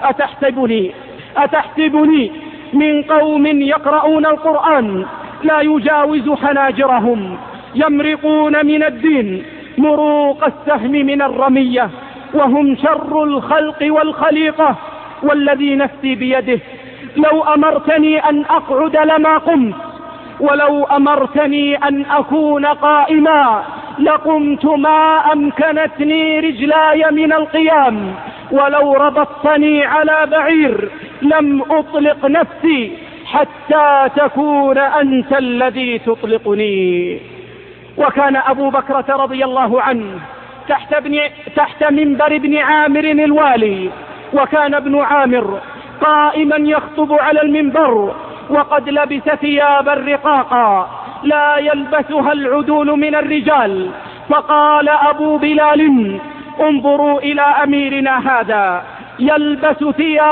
أتحسبني من قوم يقرؤون القرآن لا يجاوز حناجرهم يمرقون من الدين مروق السهم من الرمية وهم شر الخلق والخليقة، والذي نفسي بيده لو أمرتني أن أقعد لما قمت، ولو أمرتني أن أكون قائما لقمت ما أمكنتني رجلاي من القيام، ولو ربطتني على بعير لم أطلق نفسي حتى تكون أنت الذي تطلقني. وكان أبو بكرة رضي الله عنه تحت منبر ابن عامر الوالي، وكان ابن عامر قائما يخطب على المنبر وقد لبس ثيابا رقاقا لا يلبسها العدول من الرجال، فقال أبو بلال: انظروا إلى أميرنا هذا يلبس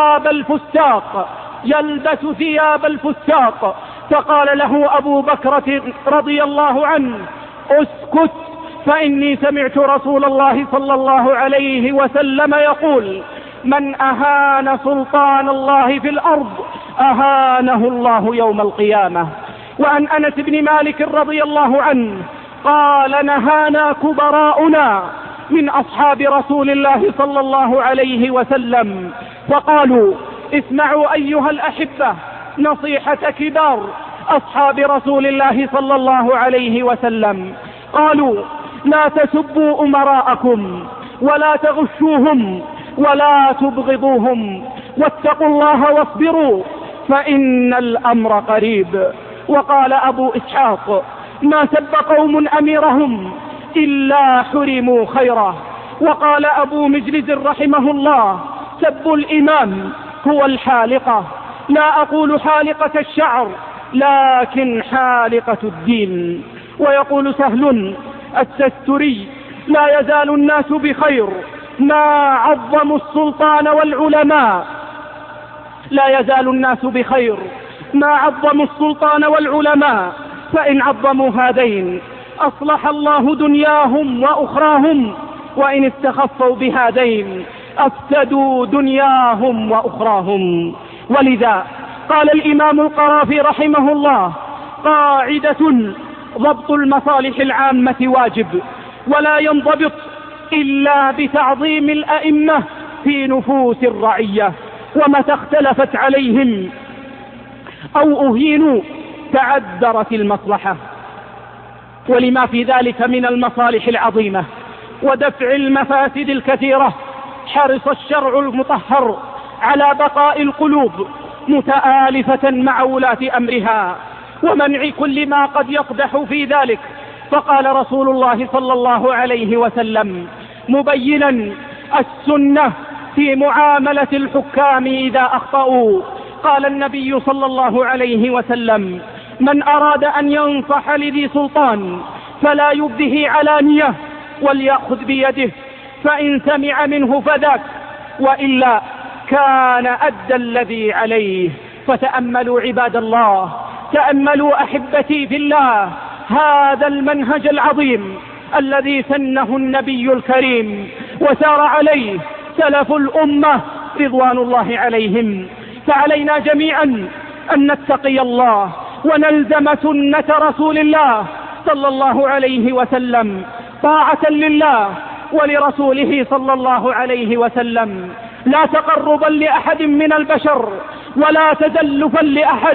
ثياب الفساق. فقال له أبو بكر رضي الله عنه: اسكت، فإني سمعت رسول الله صلى الله عليه وسلم يقول: من أهان سلطان الله في الأرض أهانه الله يوم القيامة. وعن أنس بن مالك رضي الله عنه قال: نهانا كبراؤنا من أصحاب رسول الله صلى الله عليه وسلم فقالوا: اسمعوا أيها الأحبة نصيحة كبار أصحاب رسول الله صلى الله عليه وسلم. قالوا: لا تسبوا أمراءكم ولا تغشوهم ولا تبغضوهم، واتقوا الله واصبروا فإن الأمر قريب. وقال أبو إسحاق: ما سب قوم أميرهم إلا حرموا خيره. وقال أبو مجلس رحمه الله: سب الإمام هو الحالقة، لا أقول حالقة الشعر لكن حالقة الدين. ويقول سهل التستري: لا يزال الناس بخير ما عظموا السلطان والعلماء، لا يزال الناس بخير ما عظموا السلطان والعلماء، فإن عظموا هذين أصلح الله دنياهم وأخراهم، وإن استخفوا بهذين أفسدوا دنياهم وأخراهم. ولذا قال الإمام القرافي رحمه الله: قاعدة: ضبط المصالح العامة واجب، ولا ينضبط إلا بتعظيم الأئمة في نفوس الرعية، ومتى اختلفت عليهم أو أهينوا تعذرت المصلحة. ولما في ذلك من المصالح العظيمة ودفع المفاسد الكثيرة، حرص الشرع المطهر على بقاء القلوب متآلفة مع ولاة أمرها ومنع كل ما قد يقدح في ذلك. فقال رسول الله صلى الله عليه وسلم مبينا السنة في معاملة الحكام إذا أخطأوا، قال النبي صلى الله عليه وسلم: من أراد أن ينصح لذي سلطان فلا يبده علانية وليأخذ بيده، فإن سمع منه فذاك، وإلا كان أدى الذي عليه. فتأملوا عباد الله، تأملوا أحبتي في الله هذا المنهج العظيم الذي سنه النبي الكريم وسار عليه سلف الأمة رضوان الله عليهم. فعلينا جميعا أن نتقي الله ونلزم سنة رسول الله صلى الله عليه وسلم طاعة لله ولرسوله صلى الله عليه وسلم، لا تقربا لأحد من البشر ولا تزلفا لأحد،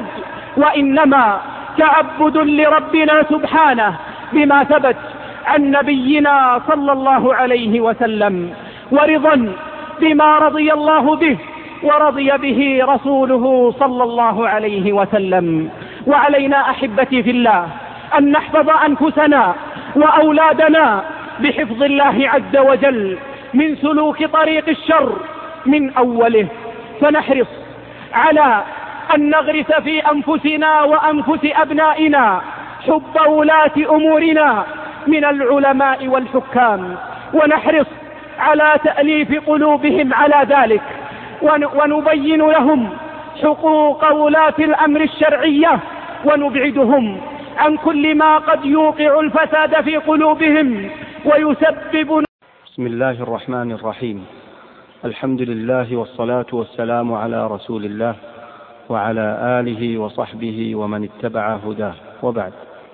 وإنما تعبد لربنا سبحانه بما ثبت عن نبينا صلى الله عليه وسلم، ورضا بما رضي الله به ورضي به رسوله صلى الله عليه وسلم. وعلينا أحبتي في الله أن نحفظ أنفسنا وأولادنا بحفظ الله عز وجل من سلوك طريق الشر من أوله، فنحرص على أن نغرس في أنفسنا وأنفس أبنائنا حب ولاة أمورنا من العلماء والحكام، ونحرص على تأليف قلوبهم على ذلك، ونبين لهم حقوق ولاة الأمر الشرعية، ونبعدهم عن كل ما قد يوقع الفساد في قلوبهم ويسبب. بسم الله الرحمن الرحيم. الحمد لله والصلاة والسلام على رسول الله وعلى آله وصحبه ومن اتبع هداه، وبعد.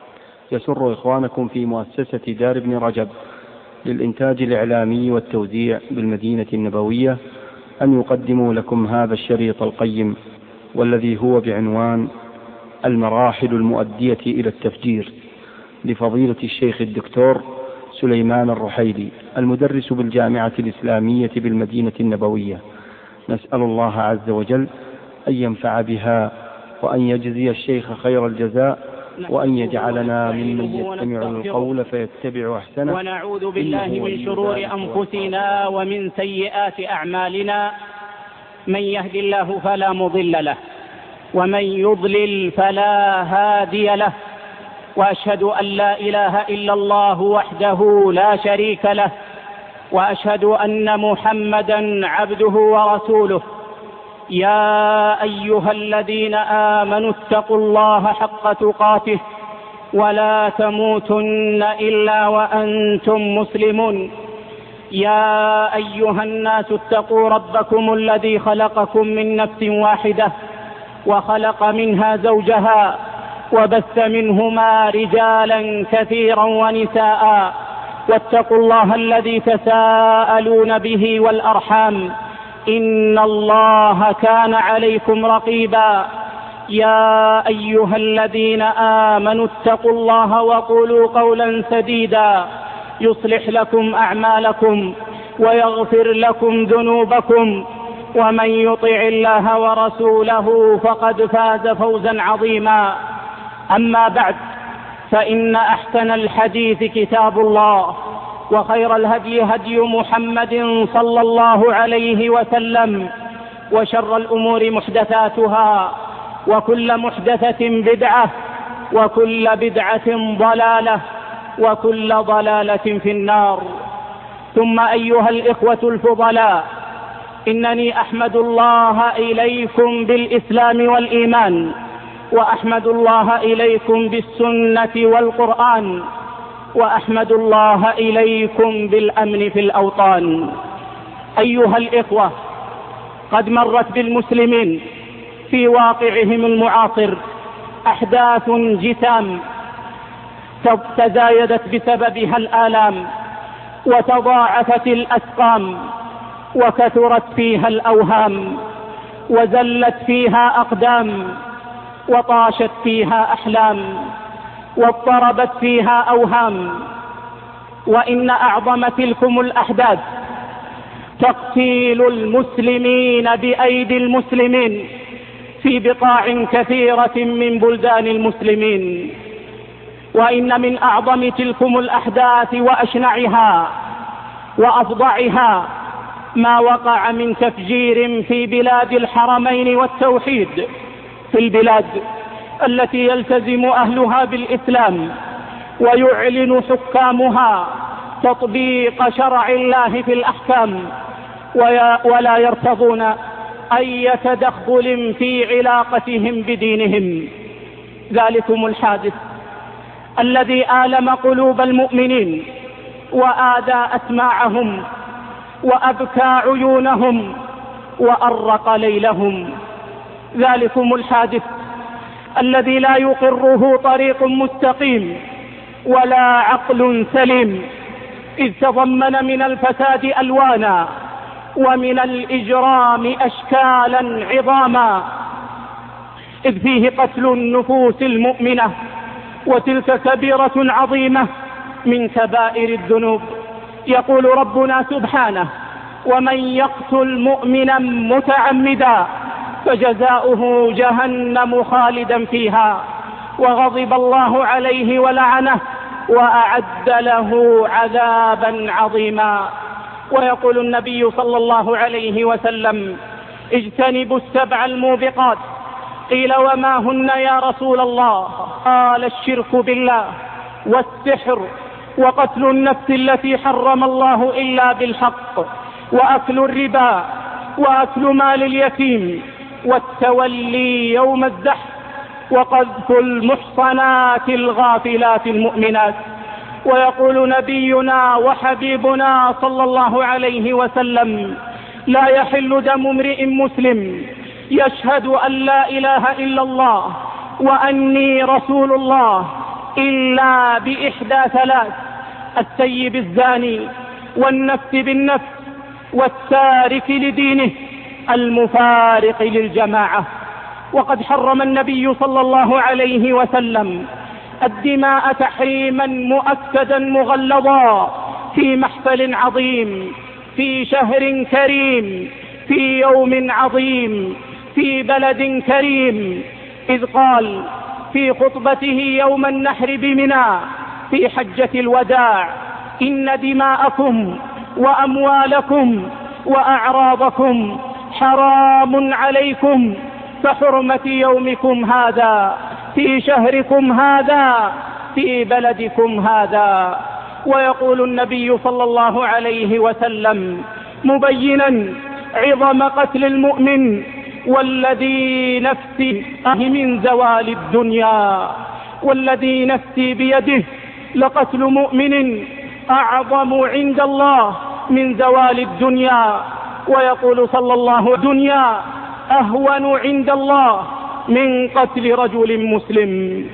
يسر إخوانكم في مؤسسة دار ابن رجب للإنتاج الإعلامي والتوزيع بالمدينة النبوية أن يقدموا لكم هذا الشريط القيم، والذي هو بعنوان المراحل المؤدية إلى التفجير، لفضيلة الشيخ الدكتور سليمان الرحيلي المدرس بالجامعة الإسلامية بالمدينة النبوية. نسأل الله عز وجل أن ينفع بها وأن يجزي الشيخ خير الجزاء، وأن يجعلنا ممن يستمع القول فيتبع أحسنه. ونعوذ بالله من شرور أنفسنا ومن سيئات أعمالنا، من يهد الله فلا مضل له ومن يضلل فلا هادي له، وأشهد أن لا إله إلا الله وحده لا شريك له، وأشهد أن محمدا عبده ورسوله. يا أيها الذين آمنوا اتقوا الله حق تقاته ولا تموتن إلا وأنتم مسلمون. يا أيها الناس اتقوا ربكم الذي خلقكم من نفس واحدة وخلق منها زوجها وبث منهما رجالا كثيرا ونساء، واتقوا الله الذي تساءلون به والأرحام، إن الله كان عليكم رقيبا. يا أيها الذين آمنوا اتقوا الله وقولوا قولا سديدا يصلح لكم أعمالكم ويغفر لكم ذنوبكم، ومن يطع الله ورسوله فقد فاز فوزا عظيما. أما بعد، فإن أحسن الحديث كتاب الله، وخير الهدي هدي محمد صلى الله عليه وسلم، وشر الأمور محدثاتها، وكل محدثة بدعة، وكل بدعة ضلالة، وكل ضلالة في النار. ثم أيها الإخوة الفضلاء، إنني أحمد الله إليكم بالإسلام والإيمان، وأحمد الله إليكم بالسنة والقرآن، وأحمد الله إليكم بالأمن في الأوطان. أيها الإخوة، قد مرت بالمسلمين في واقعهم المعاصر أحداث جسام تزايدت بسببها الآلام، وتضاعفت الأسقام، وكثرت فيها الأوهام، وزلت فيها أقدام، وطاشت فيها أحلام. واضطربت فيها أوهام. وإن أعظم تلكم الأحداث تقتيل المسلمين بأيدي المسلمين في بقاع كثيرة من بلدان المسلمين. وإن من أعظم تلكم الأحداث وأشنعها وأفظعها ما وقع من تفجير في بلاد الحرمين والتوحيد، في البلاد التي يلتزم أهلها بالإسلام ويعلن حكامها تطبيق شرع الله في الأحكام، ولا يرتضون أي تدخل في علاقتهم بدينهم. ذلكم الحادث الذي آلم قلوب المؤمنين وآذى أسماعهم وأبكى عيونهم وأرق ليلهم. ذلكم الحادث الذي لا يقره طريق مستقيم ولا عقل سليم، إذ تضمن من الفساد ألوانا ومن الإجرام أشكالا عظاما، إذ فيه قتل النفوس المؤمنة، وتلك كبيرة عظيمة من كبائر الذنوب. يقول ربنا سبحانه: ومن يقتل مؤمنا متعمدا فجزاؤه جهنم خالدا فيها وغضب الله عليه ولعنه وأعد له عذابا عظيما. ويقول النبي صلى الله عليه وسلم: اجتنبوا السبع الموبقات. قيل: وما هن يا رسول الله؟ قال: الشرك بالله، والسحر، وقتل النفس التي حرم الله إلا بالحق، وأكل الربا، وأكل مال اليتيم، والتولي يوم الزحف، وقذف المحصنات الغافلات المؤمنات. ويقول نبينا وحبيبنا صلى الله عليه وسلم: لا يحل دم امرئ مسلم يشهد أن لا إله إلا الله وأني رسول الله إلا بإحدى ثلاث: السيب الزاني، والنفس بالنفس، والتارك لدينه المفارق للجماعة. وقد حرم النبي صلى الله عليه وسلم الدماء تحريما مؤكدا مغلظا في محفل عظيم، في شهر كريم، في يوم عظيم، في بلد كريم، إذ قال في خطبته يوم النحر بمنى في حجة الوداع: إن دماءكم وأموالكم وأعراضكم حرام عليكم كحرمة يومكم هذا في شهركم هذا في بلدكم هذا. ويقول النبي صلى الله عليه وسلم مبينا عظم قتل المؤمن: والذي نفسي من زوال الدنيا، والذي نفسي بيده لقتل مؤمن أعظم عند الله من زوال الدنيا. ويقول صلى الله عليه وسلم: الدنيا أهون عند الله من قتل رجل مسلم.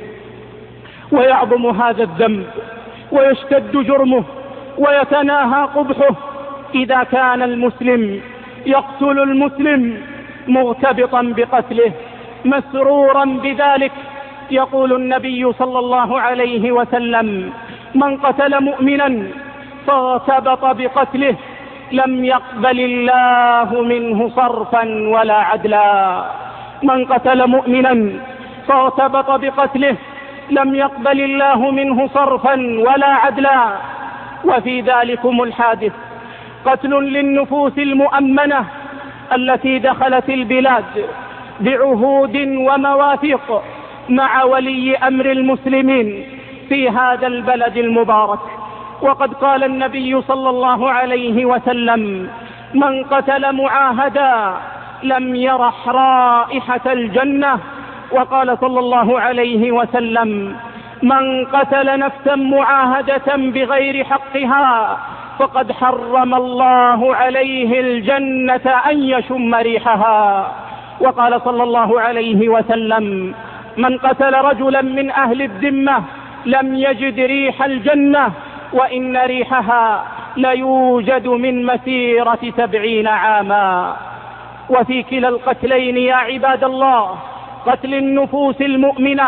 ويعظم هذا الذنب ويشتد جرمه ويتناهى قبحه إذا كان المسلم يقتل المسلم مغتبطا بقتله مسرورا بذلك. يقول النبي صلى الله عليه وسلم: من قتل مؤمنا فاغتبط بقتله لم يقبل الله منه صرفا ولا عدلا. من قتل مؤمنا فاغتبط بقتله لم يقبل الله منه صرفا ولا عدلا. وفي ذلكم الحادث قتل للنفوس المؤمنة التي دخلت البلاد بعهود ومواثيق مع ولي أمر المسلمين في هذا البلد المبارك. وقد قال النبي صلى الله عليه وسلم: من قتل معاهدا لم يرح رائحة الجنة. وقال صلى الله عليه وسلم: من قتل نفسا معاهدة بغير حقها فقد حرم الله عليه الجنة أن يشم ريحها. وقال صلى الله عليه وسلم: من قتل رجلا من أهل الذمة لم يجد ريح الجنة وإن ريحها ليوجد من مسيرة 70 عاما. وفي كلا القتلين يا عباد الله قتل النفوس المؤمنة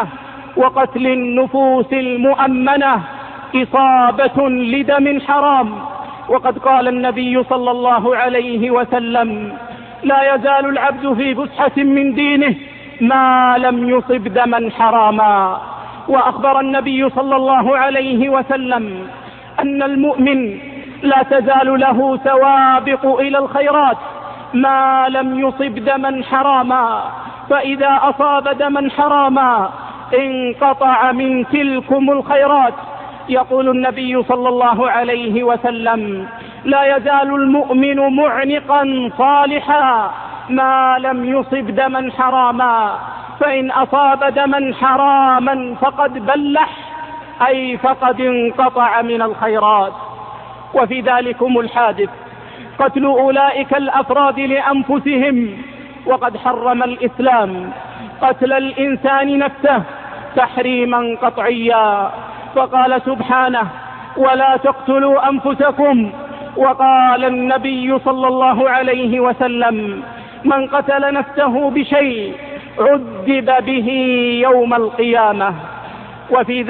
وقتل النفوس المؤمنة إصابة لدم حرام. وقد قال النبي صلى الله عليه وسلم: لا يزال العبد في فسحة من دينه ما لم يصب دما حراما. وأخبر النبي صلى الله عليه وسلم أن المؤمن لا تزال له سوابق إلى الخيرات ما لم يصب دما حراما، فإذا أصاب دما حراما انقطع من تلكم الخيرات. يقول النبي صلى الله عليه وسلم: لا يزال المؤمن معنقا صالحا ما لم يصب دما حراما، فإن أصاب دما حراما فقد بلح، أي فقد انقطع من الخيرات. وفي ذلكم الحادث قتل أولئك الأفراد لأنفسهم. وقد حرم الإسلام قتل الإنسان نفسه تحريما قطعيا، فقال سبحانه: ولا تقتلوا أنفسكم. وقال النبي صلى الله عليه وسلم: من قتل نفسه بشيء عذب به يوم القيامة. وفي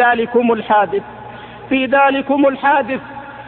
ذلكم الحادث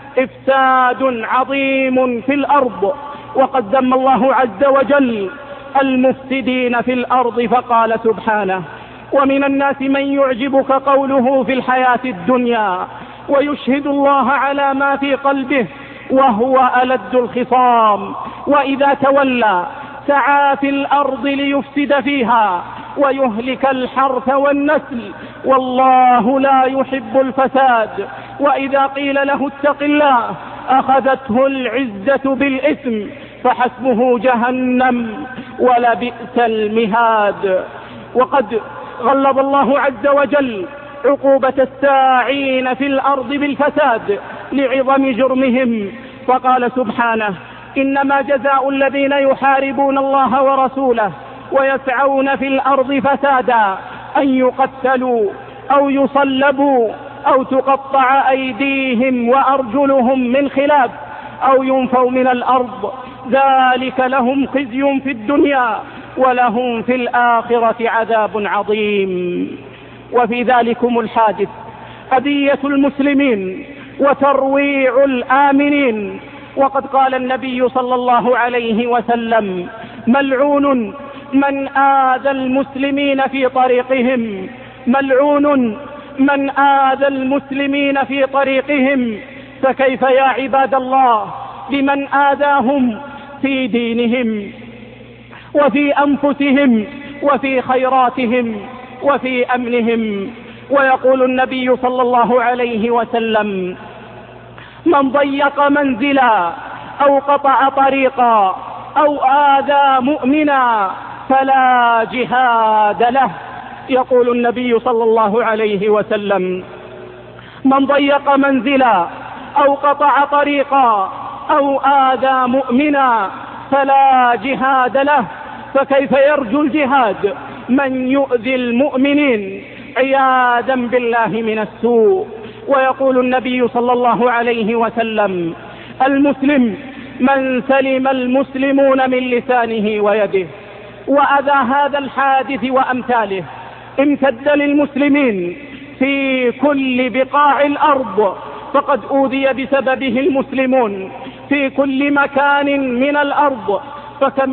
إفساد عظيم في الأرض. وقد ذم الله عز وجل المفسدين في الأرض، فقال سبحانه: ومن الناس من يعجبك قوله في الحياة الدنيا ويشهد الله على ما في قلبه وهو ألد الخصام، وإذا تولى سعى في الأرض ليفسد فيها ويهلك الحرث والنسل والله لا يحب الفساد. وإذا قيل له اتق الله أخذته العزة بالإثم فحسبه جهنم ولبئس المهاد. وقد غلظ الله عز وجل عقوبة الساعين في الأرض بالفساد لعظم جرمهم، فقال سبحانه: إنما جزاء الذين يحاربون الله ورسوله ويسعون في الأرض فسادا أن يقتلوا أو يصلبوا أو تقطع أيديهم وأرجلهم من خلاف أو ينفوا من الأرض، ذلك لهم خزي في الدنيا ولهم في الآخرة عذاب عظيم. وفي ذلكم الحادث أذية المسلمين وترويع الآمنين. وقد قال النبي صلى الله عليه وسلم: ملعون من آذى المسلمين في طريقهم، ملعون من آذى المسلمين في طريقهم. فكيف يا عباد الله بمن آذاهم في دينهم وفي أنفسهم وفي خيراتهم وفي أمنهم. ويقول النبي صلى الله عليه وسلم: من ضيق منزلا أو قطع طريقا أو آذى مؤمنا فلا جهاد له. يقول النبي صلى الله عليه وسلم: من ضيق منزلا أو قطع طريقا أو آذى مؤمنا فلا جهاد له. فكيف يرجو الجهاد من يؤذي المؤمنين عياذا بالله من السوء؟ ويقول النبي صلى الله عليه وسلم: المسلم من سلم المسلمون من لسانه ويده. وأذى هذا الحادث وأمثاله امتد للمسلمين في كل بقاع الأرض، فقد أوذي بسببه المسلمون في كل مكان من الأرض. فكم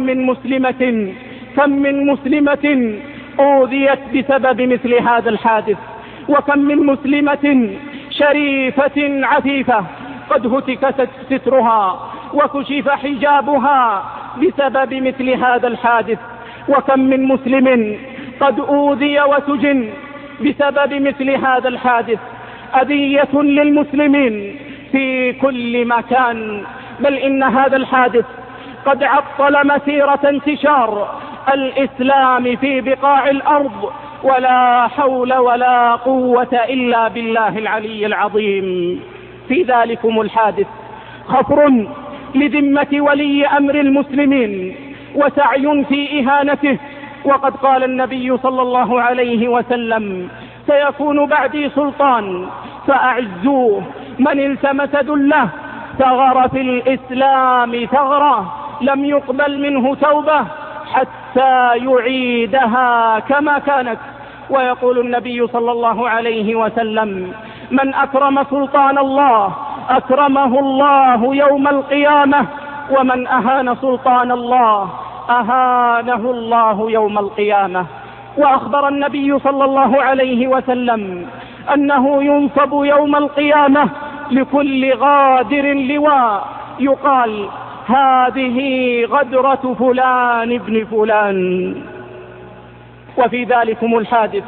من مسلمة أوذيت بسبب مثل هذا الحادث، وكم من مسلمة شريفة عفيفة قد هتك سترها وكشف حجابها بسبب مثل هذا الحادث، وكم من مسلم قد أوذي وسجن بسبب مثل هذا الحادث. أذية للمسلمين في كل مكان، بل إن هذا الحادث قد عطل مسيرة انتشار الإسلام في بقاع الأرض، ولا حول ولا قوة إلا بالله العلي العظيم. في ذلكم الحادث خفر لذمة ولي أمر المسلمين وسعي في إهانته. وقد قال النبي صلى الله عليه وسلم: سيكون بعدي سلطان فأعزوه، من التمس ذله ثغر في الإسلام ثغرة لم يقبل منه توبة حتى يعيدها كما كانت. ويقول النبي صلى الله عليه وسلم: من أكرم سلطان الله أكرمه الله يوم القيامة، ومن أهان سلطان الله أهانه الله يوم القيامة. وأخبر النبي صلى الله عليه وسلم أنه ينصب يوم القيامة لكل غادر لواء يقال: هذه غدرة فلان ابن فلان. وفي ذلكم الحادث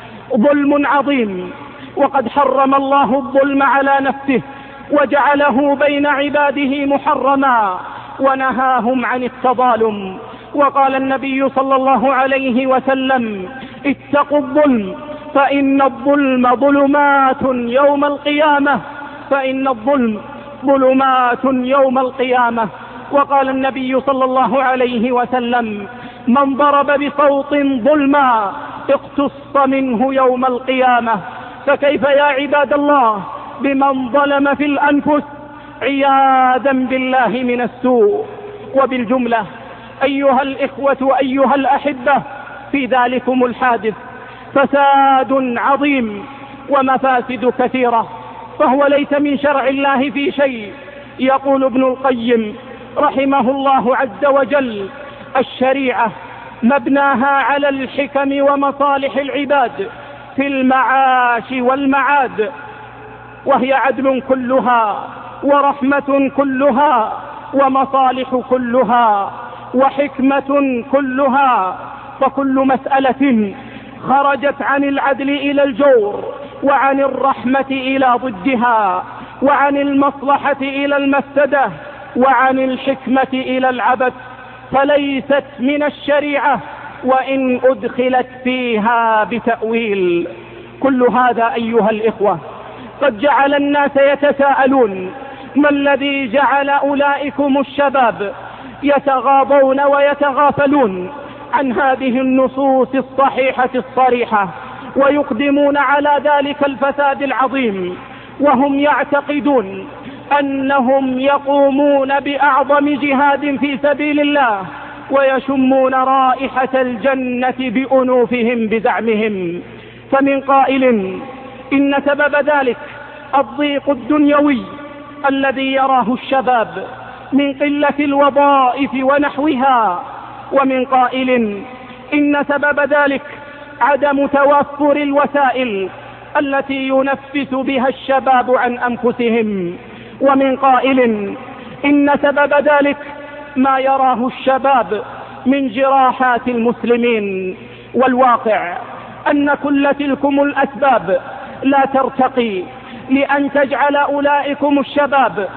ظلم عظيم، وقد حرم الله الظلم على نفسه وجعله بين عباده محرما ونهاهم عن التظالم. وقال النبي صلى الله عليه وسلم: اتقوا الظلم فإن الظلم ظلمات يوم القيامة، فإن الظلم ظلمات يوم القيامة. وقال النبي صلى الله عليه وسلم: من ضرب بصوت ظلما اقتص منه يوم القيامة. فكيف يا عباد الله بمن ظلم في الأنفس عياذا بالله من السوء؟ وبالجملة أيها الإخوة أيها الأحبة، في ذلكم الحادث فساد عظيم ومفاسد كثيرة، فهو ليس من شرع الله في شيء. يقول ابن القيم رحمه الله عز وجل: الشريعة مبناها على الحكم ومصالح العباد في المعاش والمعاد، وهي عدل كلها ورحمة كلها ومصالح كلها وحكمة كلها. فكل مسألة خرجت عن العدل إلى الجور، وعن الرحمة إلى ضدها، وعن المصلحة إلى المفسدة، وعن الحكمة إلى العبث، فليست من الشريعة وإن أدخلت فيها بتأويل. كل هذا أيها الإخوة قد جعل الناس يتساءلون: ما الذي جعل أولئكم الشباب يتغاضون ويتغافلون عن هذه النصوص الصحيحة الصريحة ويقدمون على ذلك الفساد العظيم، وهم يعتقدون أنهم يقومون بأعظم جهاد في سبيل الله ويشمون رائحة الجنة بأنوفهم بزعمهم؟ فمن قائل إن سبب ذلك الضيق الدنيوي الذي يراه الشباب من قلة الوظائف ونحوها، ومن قائل إن سبب ذلك عدم توفر الوسائل التي ينفس بها الشباب عن أنفسهم، ومن قائل إن سبب ذلك ما يراه الشباب من جراحات المسلمين. والواقع أن كل تلكم الأسباب لا ترتقي لأن تجعل أولئكم الشباب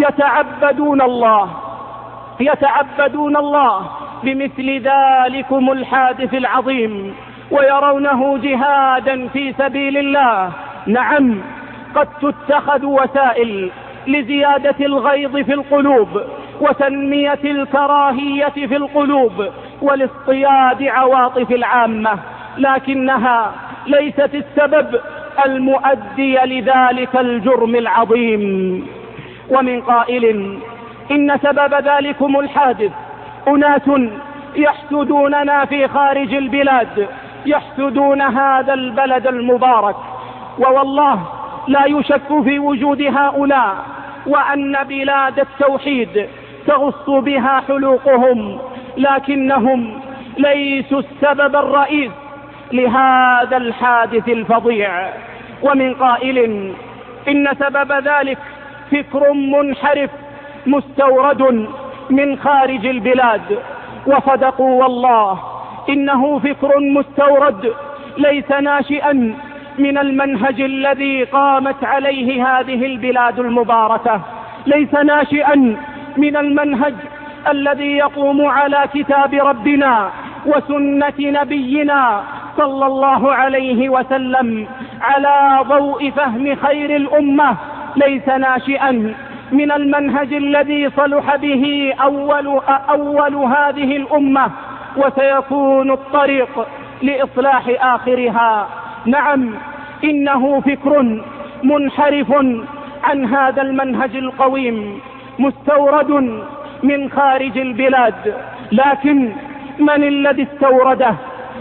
يتعبدون الله بمثل ذلكم الحادث العظيم ويرونه جهادا في سبيل الله. نعم، قد تتخذ وسائل لزيادة الغيظ في القلوب وتنمية الكراهية في القلوب ولاصطياد عواطف العامة، لكنها ليست السبب المؤدي لذلك الجرم العظيم. ومن قائل إن سبب ذلكم الحادث أناس يحسدوننا في خارج البلاد، يحسدون هذا البلد المبارك، ووالله لا يشك في وجود هؤلاء وأن بلاد التوحيد تغص بها حلوقهم، لكنهم ليسوا السبب الرئيس لهذا الحادث الفظيع. ومن قائل إن سبب ذلك فكر منحرف مستورد من خارج البلاد، وصدقوا والله إنه فكر مستورد ليس ناشئا من المنهج الذي قامت عليه هذه البلاد المباركة، ليس ناشئا من المنهج الذي يقوم على كتاب ربنا وسنة نبينا صلى الله عليه وسلم على ضوء فهم خير الأمة، ليس ناشئا من المنهج الذي صلح به أول هذه الأمة وسيكون الطريق لإصلاح آخرها. نعم، إنه فكر منحرف عن هذا المنهج القويم مستورد من خارج البلاد، لكن من الذي استورده؟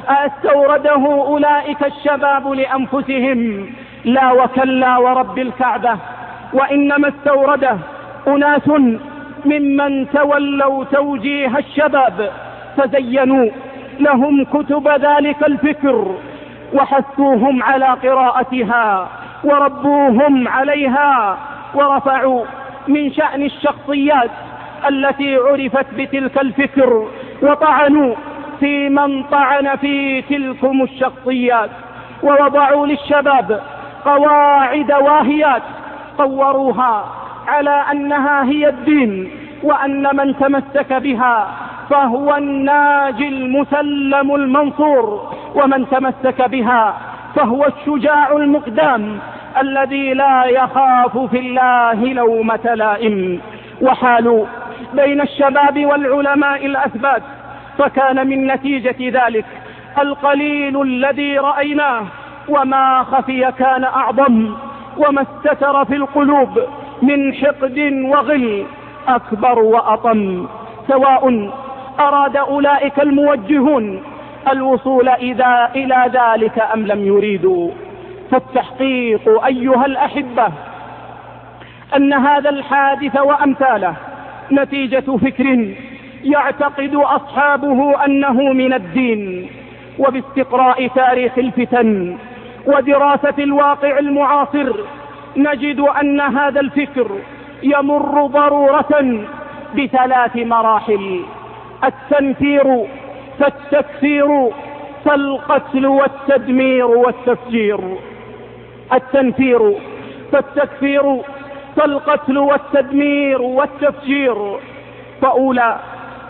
أستورده أولئك الشباب لأنفسهم؟ لا وكلا ورب الكعبة، وإنما استورده أناس ممن تولوا توجيه الشباب، فزينوا لهم كتب ذلك الفكر وحثوهم على قراءتها وربوهم عليها، ورفعوا من شأن الشخصيات التي عرفت بتلك الفكر، وطعنوا في من طعن في تلكم الشخصيات، ووضعوا للشباب قواعد واهيات طوروها على أنها هي الدين، وأن من تمسك بها فهو الناجي المسلم المنصور، ومن تمسك بها فهو الشجاع المقدام الذي لا يخاف في الله لومة لائم. وحالوا بين الشباب والعلماء الأثبات، فكان من نتيجة ذلك القليل الذي رأيناه، وما خفي كان أعظم، وما استتر في القلوب من حقد وغل أكبر وأطم، سواء أراد أولئك الموجهون الوصول إلى ذلك أم لم يريدوا. فالتحقيق أيها الأحبة أن هذا الحادث وأمثاله نتيجة فكر يعتقد أصحابه أنه من الدين، وباستقراء تاريخ الفتن ودراسة الواقع المعاصر نجد أن هذا الفكر يمر ضرورة بثلاث مراحل: التنفير فالتكفير فالقتل والتدمير والتفجير. التنفير فالتكفير فالقتل والتدمير والتفجير. فأولى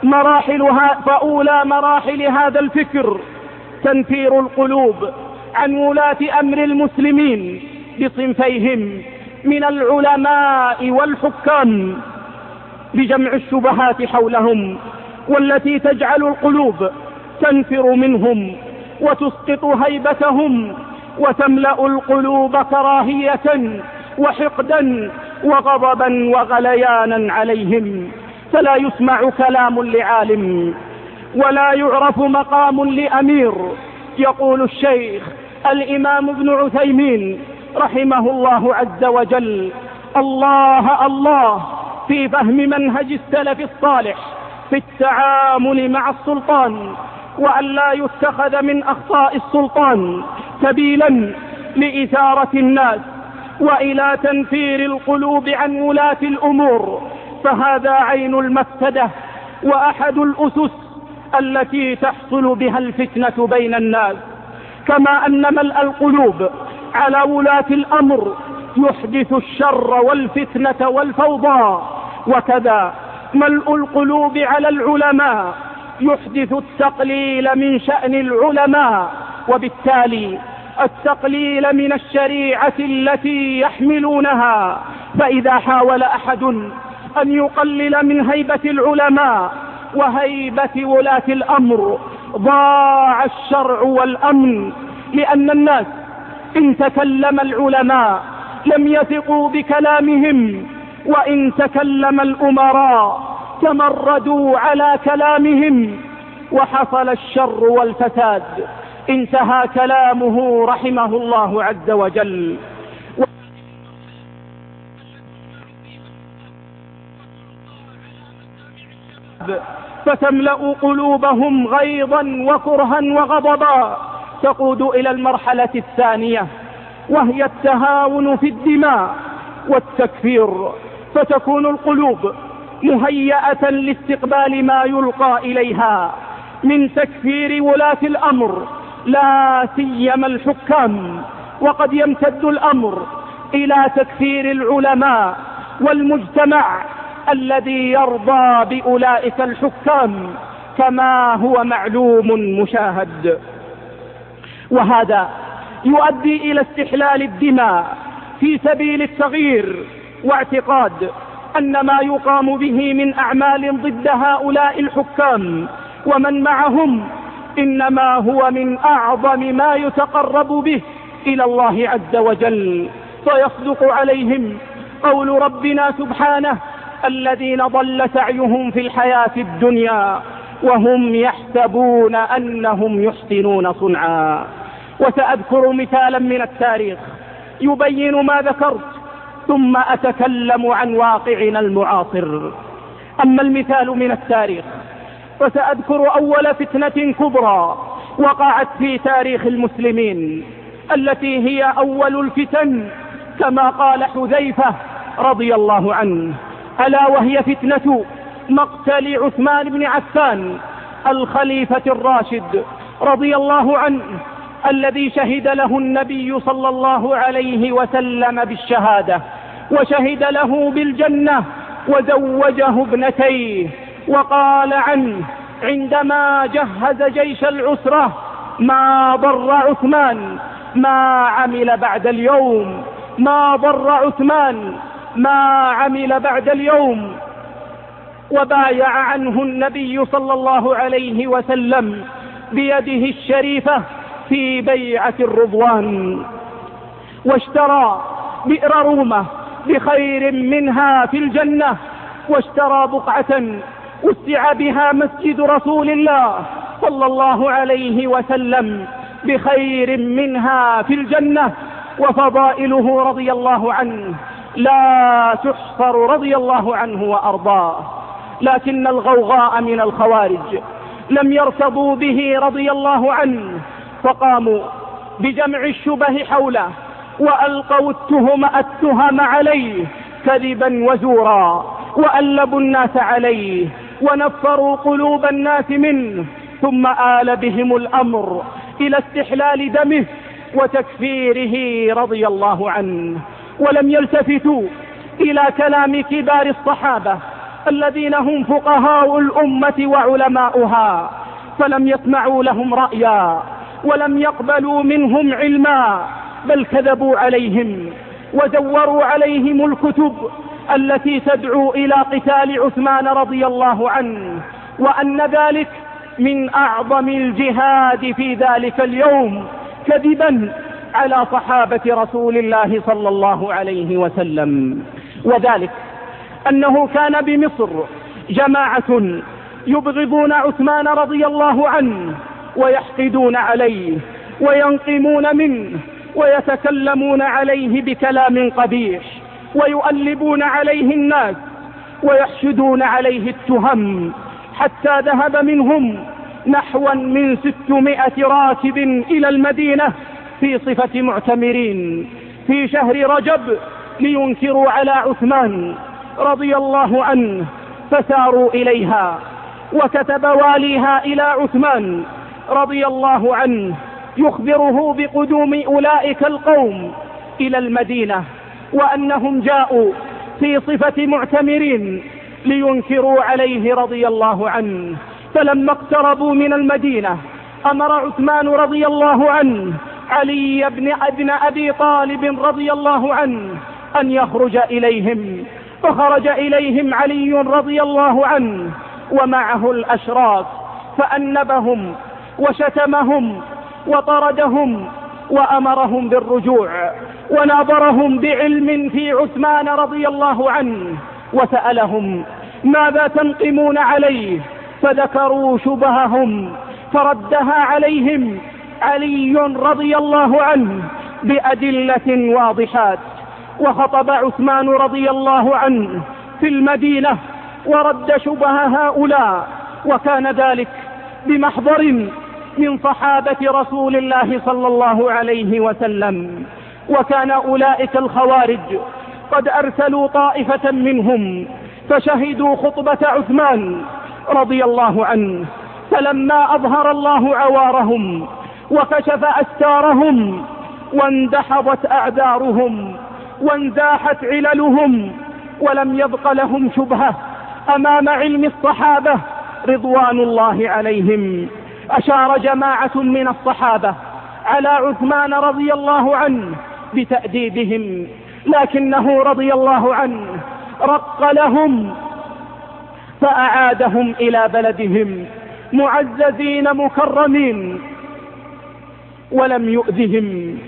مراحل هذا الفكر تنفير القلوب عن ولاة أمر المسلمين بصنفيهم من العلماء والحكام، بجمع الشبهات حولهم والتي تجعل القلوب تنفر منهم وتسقط هيبتهم، وتملأ القلوب كراهية وحقدا وغضبا وغليانا عليهم، فلا يسمع كلام لعالم ولا يعرف مقام لأمير. يقول الشيخ الإمام ابن عثيمين رحمه الله عز وجل: الله الله في فهم منهج السلف الصالح في التعامل مع السلطان، وأن لا يتخذ من أخطاء السلطان سبيلا لإثارة الناس وإلى تنفير القلوب عن ولاة الأمور، فهذا عين المفسدة وأحد الأسس التي تحصل بها الفتنة بين الناس. كما أن ملء القلوب على ولاة الأمر يحدث الشر والفتنة والفوضى، وكذا ملء القلوب على العلماء يحدث التقليل من شأن العلماء، وبالتالي التقليل من الشريعة التي يحملونها. فإذا حاول أحد أن يقلل من هيبة العلماء وهيبة ولاة الأمر ضاع الشرع والأمن، لأن الناس إن تكلم العلماء لم يثقوا بكلامهم، وإن تكلم الأمراء تمردوا على كلامهم، وحصل الشر والفساد. انتهى كلامه رحمه الله عز وجل: فتملأ قلوبهم غيظا وكرها وغضبا، تقود إلى المرحلة الثانية، وهي التهاون في الدماء والتكفير، فتكون القلوب مهيئة لاستقبال ما يلقى إليها من تكفير ولاة الأمر، لا سيما الحكام، وقد يمتد الأمر إلى تكفير العلماء والمجتمع الذي يرضى بأولئك الحكام، كما هو معلوم مشاهد. وهذا يؤدي إلى استحلال الدماء في سبيل التغيير، واعتقاد أن ما يقام به من أعمال ضد هؤلاء الحكام ومن معهم إنما هو من أعظم ما يتقرب به إلى الله عز وجل، فيصدق عليهم قول ربنا سبحانه: الذين ضل سعيهم في الحياة الدنيا وهم يحسبون أنهم يحسنون صنعا. وسأذكر مثالا من التاريخ يبين ما ذكرت، ثم أتكلم عن واقعنا المعاصر. أما المثال من التاريخ فسأذكر أول فتنة كبرى وقعت في تاريخ المسلمين، التي هي أول الفتن كما قال حذيفة رضي الله عنه، ألا وهي فتنة مقتل عثمان بن عفان الخليفة الراشد رضي الله عنه، الذي شهد له النبي صلى الله عليه وسلم بالشهادة، وشهد له بالجنة، وزوجه ابنتيه. وقال عنه عندما جهز جيش العسرة: ما ضر عثمان ما عمل بعد اليوم، ما ضر عثمان ما عمل بعد اليوم. وبايع عنه النبي صلى الله عليه وسلم بيده الشريفة في بيعة الرضوان، واشترى بئر رومة بخير منها في الجنة، واشترى بقعة وسع بها مسجد رسول الله صلى الله عليه وسلم بخير منها في الجنة. وفضائله رضي الله عنه لا تحصر رضي الله عنه وأرضاه. لكن الغوغاء من الخوارج لم يرتضوا به رضي الله عنه، فقاموا بجمع الشبه حوله، وألقوا التهم عليه كذبا وزورا، وألبوا الناس عليه، ونفروا قلوب الناس منه، ثم آل بهم الأمر إلى استحلال دمه وتكفيره رضي الله عنه. ولم يلتفتوا إلى كلام كبار الصحابة الذين هم فقهاء الأمة وعلماؤها، فلم يسمعوا لهم رأيا ولم يقبلوا منهم علما، بل كذبوا عليهم وزوروا عليهم الكتب التي تدعو إلى قتال عثمان رضي الله عنه، وأن ذلك من أعظم الجهاد في ذلك اليوم، كذبا على صحابة رسول الله صلى الله عليه وسلم. وذلك أنه كان بمصر جماعة يبغضون عثمان رضي الله عنه، ويحقدون عليه وينقمون منه، ويتكلمون عليه بكلام قبيح، ويؤلبون عليه الناس، ويحشدون عليه التهم، حتى ذهب منهم نحو من 600 راكب إلى المدينة في صفة معتمرين في شهر رجب لينكروا على عثمان رضي الله عنه، فساروا إليها. وكتب واليها إلى عثمان رضي الله عنه يخبره بقدوم أولئك القوم إلى المدينة، وأنهم جاءوا في صفة معتمرين لينكروا عليه رضي الله عنه. فلما اقتربوا من المدينة أمر عثمان رضي الله عنه علي بن أبي طالب رضي الله عنه أن يخرج إليهم، فخرج إليهم علي رضي الله عنه ومعه الأشراف، فأنبهم وشتمهم وطردهم وأمرهم بالرجوع، وناظرهم بعلم في عثمان رضي الله عنه، وسألهم: ماذا تنقمون عليه؟ فذكروا شبههم، فردها عليهم علي رضي الله عنه بأدلة واضحات. وخطب عثمان رضي الله عنه في المدينة ورد شبه هؤلاء، وكان ذلك بمحضر من صحابة رسول الله صلى الله عليه وسلم. وكان أولئك الخوارج قد أرسلوا طائفة منهم فشهدوا خطبة عثمان رضي الله عنه، فلما أظهر الله عوارهم وكشف أستارهم واندحضت أعذارهم وانزاحت عللهم، ولم يبق لهم شبهة أمام علم الصحابة رضوان الله عليهم، أشار جماعة من الصحابة على عثمان رضي الله عنه بتأديبهم، لكنه رضي الله عنه رق لهم فأعادهم إلى بلدهم معززين مكرمين ولم يؤذهم.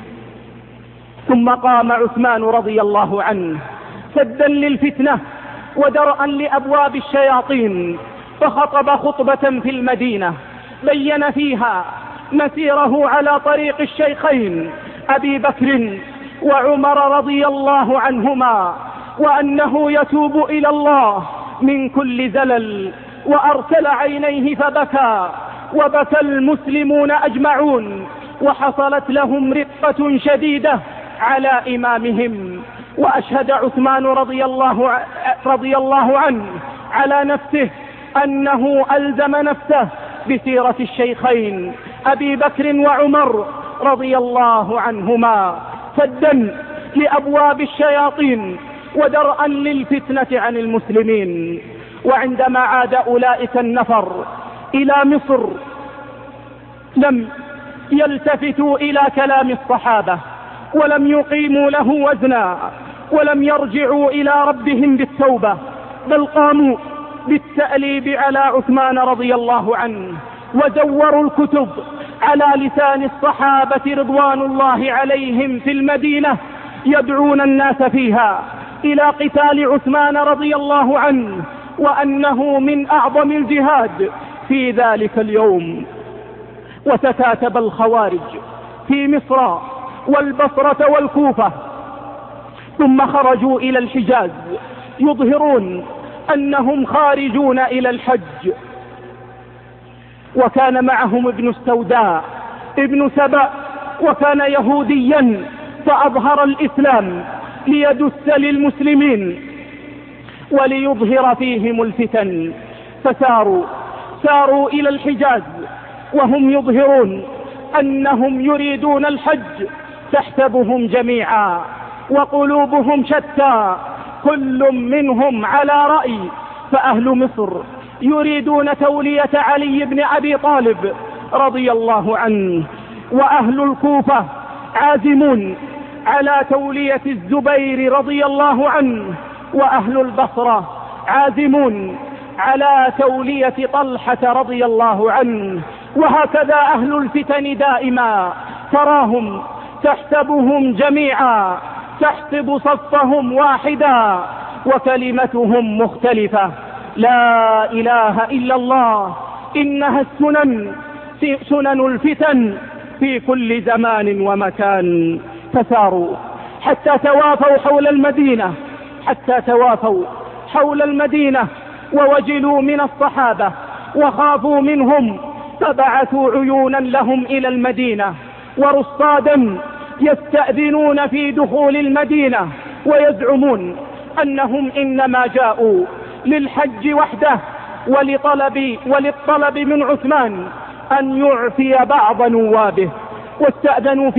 ثم قام عثمان رضي الله عنه سدا للفتنة ودرءا لأبواب الشياطين، فخطب خطبة في المدينة بين فيها مسيره على طريق الشيخين أبي بكر وعمر رضي الله عنهما، وأنه يتوب إلى الله من كل زلل، وأرسل عينيه فبكى، وبكى المسلمون أجمعون، وحصلت لهم رقة شديدة على إمامهم. وأشهد عثمان رضي الله عنه على نفسه أنه ألزم نفسه بسيرة الشيخين أبي بكر وعمر رضي الله عنهما، سدا لأبواب الشياطين ودرءا للفتنة عن المسلمين. وعندما عاد أولئك النفر إلى مصر لم يلتفتوا إلى كلام الصحابة، ولم يقيموا له وزنا، ولم يرجعوا إلى ربهم بالتوبة، بل قاموا بالتأليب على عثمان رضي الله عنه، وزوروا الكتب على لسان الصحابة رضوان الله عليهم في المدينة، يدعون الناس فيها إلى قتال عثمان رضي الله عنه، وأنه من أعظم الجهاد في ذلك اليوم. وتكاتب الخوارج في مصر والبصرة والكوفة، ثم خرجوا إلى الحجاز يظهرون أنهم خارجون إلى الحج. وكان معهم ابن السوداء ابن سبأ، وكان يهوديا، فأظهر الإسلام ليدس للمسلمين وليظهر فيهم الفتن، ساروا إلى الحجاز وهم يظهرون أنهم يريدون الحج، تحسبهم جميعا وقلوبهم شتى، كل منهم على رأي. فأهل مصر يريدون تولية علي بن أبي طالب رضي الله عنه، وأهل الكوفة عازمون على تولية الزبير رضي الله عنه، وأهل البصرة عازمون على تولية طلحة رضي الله عنه. وهكذا أهل الفتن دائما تراهم تحسبهم جميعا، تحسب صفهم واحدا، وكلمتهم مختلفة. لا إله إلا الله، إنها سنن الفتن في كل زمان ومكان. فساروا حتى توافوا حول المدينة ووجلوا من الصحابة وخافوا منهم، فبعثوا عيونا لهم إلى المدينة ورصادا يستأذنون في دخول المدينة، ويزعمون أنهم إنما جاءوا للحج وحده، وللطلب من عثمان أن يعفي بعض نوابه. واستأذنوا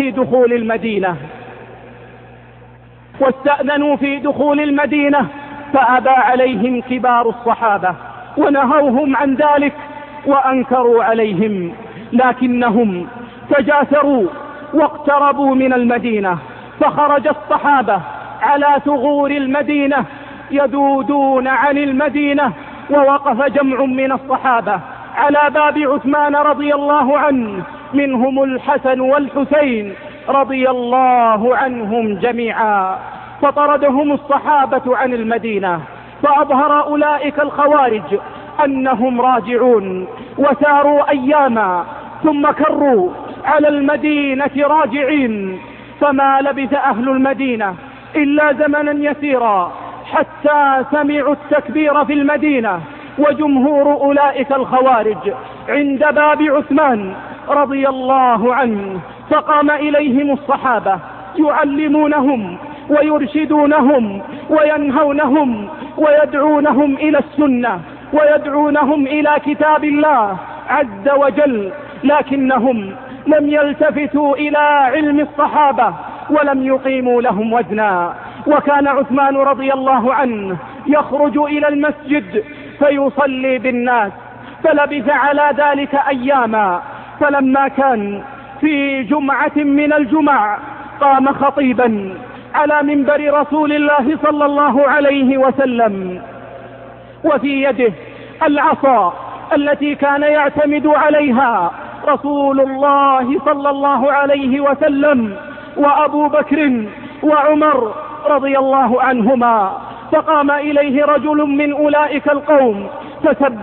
في دخول المدينة فأبى عليهم كبار الصحابة ونهوهم عن ذلك وأنكروا عليهم، لكنهم تجاسروا واقتربوا من المدينة، فخرج الصحابة على ثغور المدينة يدودون عن المدينة، ووقف جمع من الصحابة على باب عثمان رضي الله عنه، منهم الحسن والحسين رضي الله عنهم جميعا، فطردهم الصحابة عن المدينة. فأظهر أولئك الخوارج أنهم راجعون، وساروا أياما ثم كروا على المدينة راجعين. فما لبث أهل المدينة إلا زمنا يسيرا حتى سمعوا التكبير في المدينة، وجمهور أولئك الخوارج عند باب عثمان رضي الله عنه. فقام إليهم الصحابة يعلمونهم ويرشدونهم وينهونهم ويدعونهم إلى السنة ويدعونهم إلى كتاب الله عز وجل، لكنهم لم يلتفتوا إلى علم الصحابة ولم يقيموا لهم وزنا. وكان عثمان رضي الله عنه يخرج إلى المسجد فيصلي بالناس، فلبث على ذلك أياما. فلما كان في جمعة من الجمع قام خطيبا على منبر رسول الله صلى الله عليه وسلم، وفي يده العصا التي كان يعتمد عليها رسول الله صلى الله عليه وسلم وأبو بكر وعمر رضي الله عنهما. فقام إليه رجل من أولئك القوم فسبه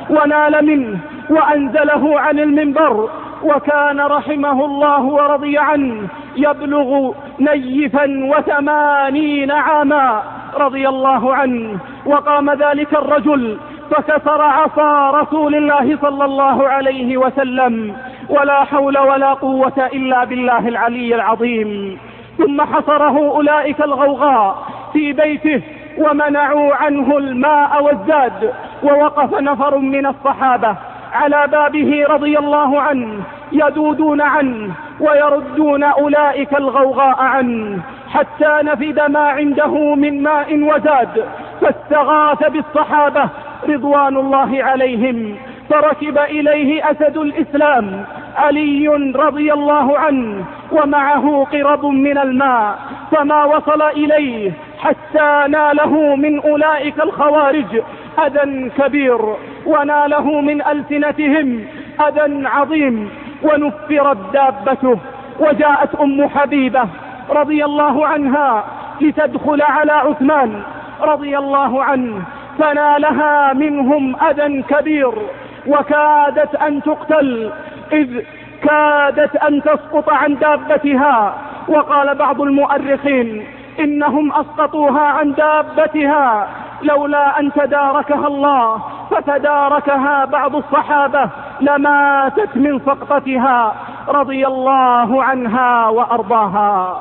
ونال منه وأنزله عن المنبر، وكان رحمه الله ورضي عنه يبلغ نيفا 80 عاما رضي الله عنه. وقام ذلك الرجل فكسر عصا رسول الله صلى الله عليه وسلم، ولا حول ولا قوة إلا بالله العلي العظيم. ثم حصره أولئك الغوغاء في بيته ومنعوا عنه الماء والزاد، ووقف نفر من الصحابة على بابه رضي الله عنه يدودون عنه ويردون أولئك الغوغاء عنه، حتى نفد ما عنده من ماء وزاد، فاستغاث بالصحابة رضوان الله عليهم، فركب إليه أسد الإسلام علي رضي الله عنه ومعه قرب من الماء، فما وصل إليه حتى ناله من أولئك الخوارج أذى كبير، وناله من ألسنتهم أذى عظيم، ونفرت دابته. وجاءت أم حبيبة رضي الله عنها لتدخل على عثمان رضي الله عنه، فنالها منهم أذى كبير، وكادت أن تقتل، إذ كادت أن تسقط عن دابتها. وقال بعض المؤرخين إنهم أسقطوها عن دابتها لولا أن تداركها الله، فتداركها بعض الصحابة لماتت من سقطتها رضي الله عنها وأرضاها.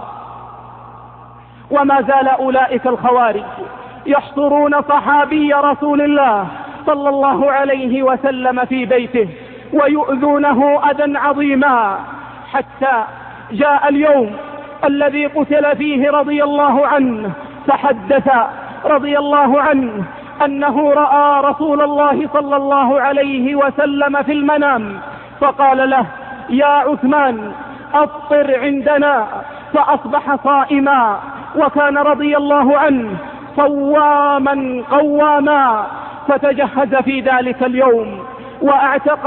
وما زال أولئك الخوارج يحصرون صحابي رسول الله صلى الله عليه وسلم في بيته ويؤذونه أذى عظيما، حتى جاء اليوم الذي قتل فيه رضي الله عنه، فحدث رضي الله عنه أنه رأى رسول الله صلى الله عليه وسلم في المنام، فقال له: يا عثمان أفطر عندنا، فأصبح صائما. وكان رضي الله عنه صواما قواما، فتجهز في ذلك اليوم وأعتق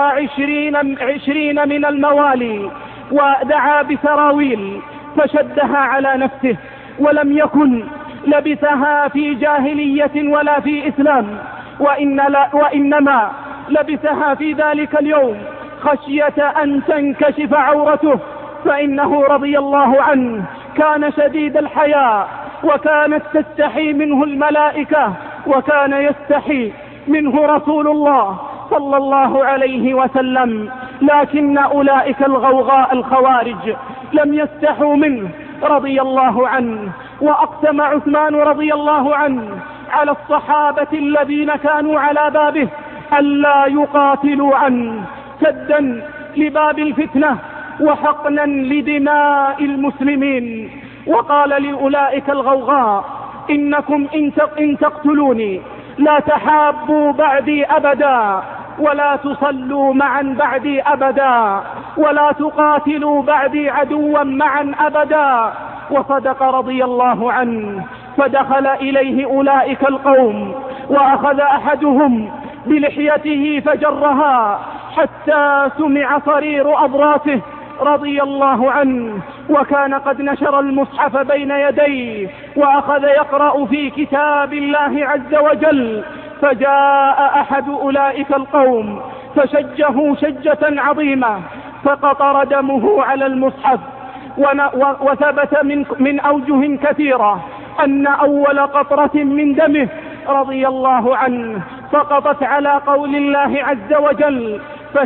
20 من الموالي، ودعا بسراويل فشدها على نفسه، ولم يكن لبسها في جاهلية ولا في إسلام، وإنما لبسها في ذلك اليوم خشية أن تنكشف عورته، فإنه رضي الله عنه كان شديد الحياء، وكانت تستحي منه الملائكة، وكان يستحي منه رسول الله صلى الله عليه وسلم. لكن أولئك الغوغاء الخوارج لم يستحوا منه رضي الله عنه، وأقسم عثمان رضي الله عنه على الصحابة الذين كانوا على بابه ألا يقاتلوا عنه، سدا لباب الفتنة وحقنا لدماء المسلمين. وقال لأولئك الغوغاء: إنكم إن تقتلوني لا تحابوا بعدي أبدا، ولا تصلوا معا بعدي أبدا، ولا تقاتلوا بعدي عدوا معا أبدا. وصدق رضي الله عنه. فدخل إليه أولئك القوم، وأخذ أحدهم بلحيته فجرها حتى سمع صرير أضراسه رضي الله عنه، وكان قد نشر المصحف بين يديه وأخذ يقرأ في كتاب الله عز وجل. فجاء أحد أولئك القوم فشجه شجة عظيمة، فقطر دمه على المصحف، وثبت من أوجه كثيرة أن أول قطرة من دمه رضي الله عنه سقطت على قول الله عز وجل: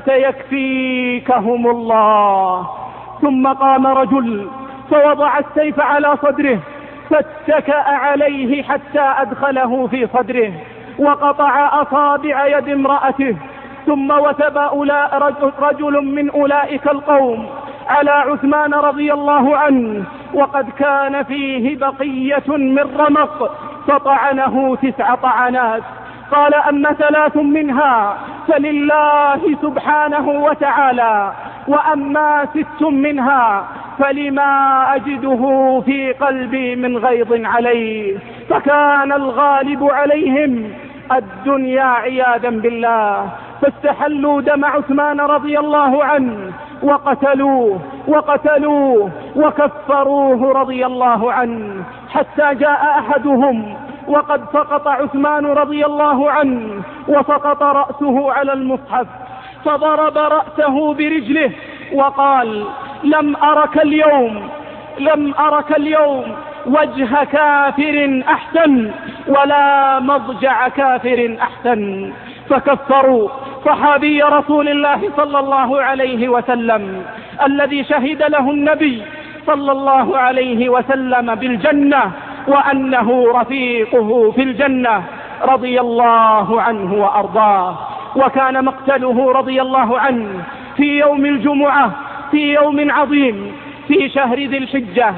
فسيكفيكهم الله. ثم قام رجل فوضع السيف على صدره، فاتكأ عليه حتى أدخله في صدره، وقطع أصابع يد امرأته. ثم وثب رجل من أولئك القوم على عثمان رضي الله عنه، وقد كان فيه بقية من رمق، فطعنه 9 طعنات. قال: أما 3 منها فلله سبحانه وتعالى، وأما 6 منها فلما أجده في قلبي من غيظ عليه. فكان الغالب عليهم الدنيا عياذا بالله، فاستحلوا دم عثمان رضي الله عنه وقتلوه وكفروه رضي الله عنه، حتى جاء أحدهم وقد سقط عثمان رضي الله عنه وسقط رأسه على المصحف، فضرب رأسه برجله وقال: لم أرك اليوم وجه كافر أحسن ولا مضجع كافر أحسن. فكفروا صحابي رسول الله صلى الله عليه وسلم الذي شهد له النبي صلى الله عليه وسلم بالجنة وأنه رفيقه في الجنة، رضي الله عنه وأرضاه. وكان مقتله رضي الله عنه في يوم الجمعة، في يوم عظيم في شهر ذي الحجة،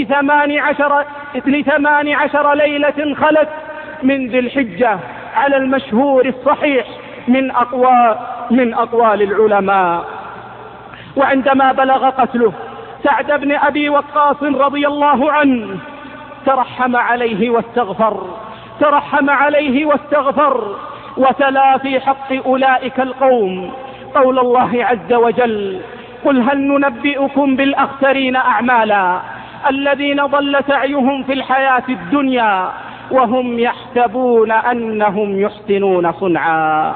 ل18 ليلة خلت من ذي الحجة على المشهور الصحيح من أقوال العلماء. وعندما بلغ قتله سعد بن أبي وقاص رضي الله عنه ترحم عليه واستغفر وتلا في حق أولئك القوم قول الله عز وجل: قل هل ننبئكم بالأخسرين أعمالا الذين ضل سعيهم في الحياة الدنيا وهم يحسبون أنهم يحسنون صنعا.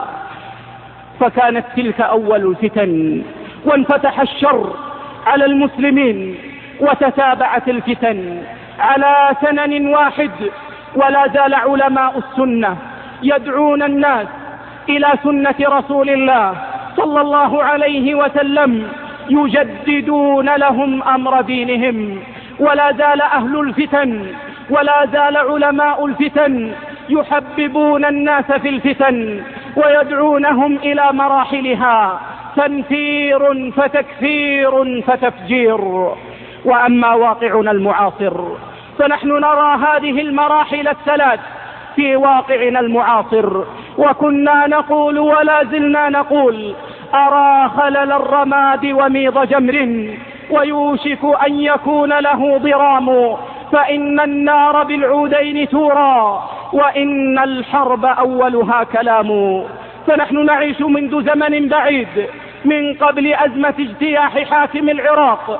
فكانت تلك أول الفتن، وانفتح الشر على المسلمين، وتتابعت الفتن على سنن واحد. ولا زال علماء السنة يدعون الناس إلى سنة رسول الله صلى الله عليه وسلم، يجددون لهم أمر دينهم. ولا زال أهل الفتن، ولا زال علماء الفتن يحببون الناس في الفتن ويدعونهم إلى مراحلها: تنفير فتكفير فتفجير. وأما واقعنا المعاصر فنحن نرى هذه المراحل الثلاث في واقعنا المعاصر، وكنا نقول ولا زلنا نقول: أرى خلل الرماد وميض جمر ويوشك أن يكون له ضرام، فإن النار بالعودين تورى وإن الحرب أولها كلام. فنحن نعيش منذ زمن بعيد من قبل أزمة اجتياح حاكم العراق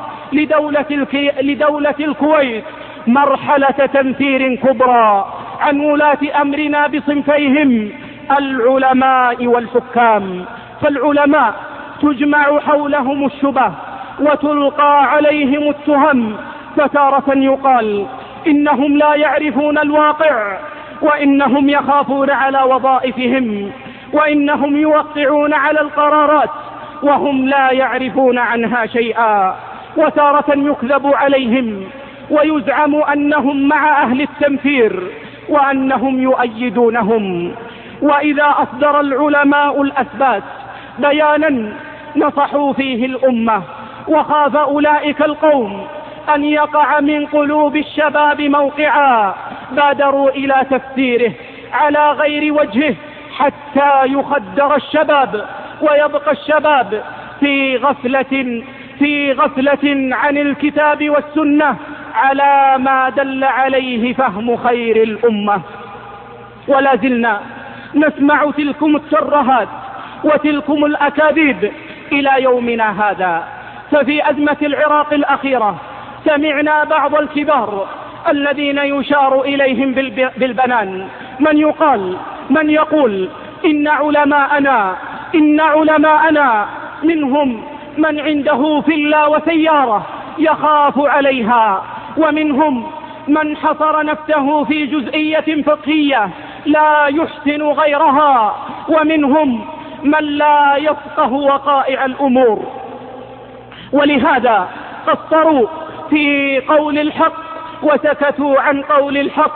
لدولة الكويت مرحلة تنفير كبرى عن ولاة أمرنا بصنفيهم: العلماء والحكام. فالعلماء تجمع حولهم الشبه وتلقى عليهم التهم، فتارة يقال إنهم لا يعرفون الواقع، وإنهم يخافون على وظائفهم، وإنهم يوقعون على القرارات وهم لا يعرفون عنها شيئا. وتارة يكذب عليهم ويزعم أنهم مع أهل التنفير وأنهم يؤيدونهم. وإذا أصدر العلماء الأثبات بيانا نصحوا فيه الأمة، وخاف أولئك القوم أن يقع من قلوب الشباب موقعا، بادروا إلى تفسيره على غير وجهه حتى يخدر الشباب ويبقى الشباب في غفلة عن الكتاب والسنة على ما دل عليه فهم خير الأمة. ولا زلنا نسمع تلكم الترهات وتلكم الأكاذيب إلى يومنا هذا. ففي أزمة العراق الأخيرة سمعنا بعض الكبار الذين يشار إليهم بالبنان من يقول إن علماءنا منهم من عنده فيلا وسيارة يخاف عليها، ومنهم من حصر نفسه في جزئية فقهية لا يحسن غيرها، ومنهم من لا يفقه وقائع الأمور. ولهذا قصروا في قول الحق وسكتوا عن قول الحق،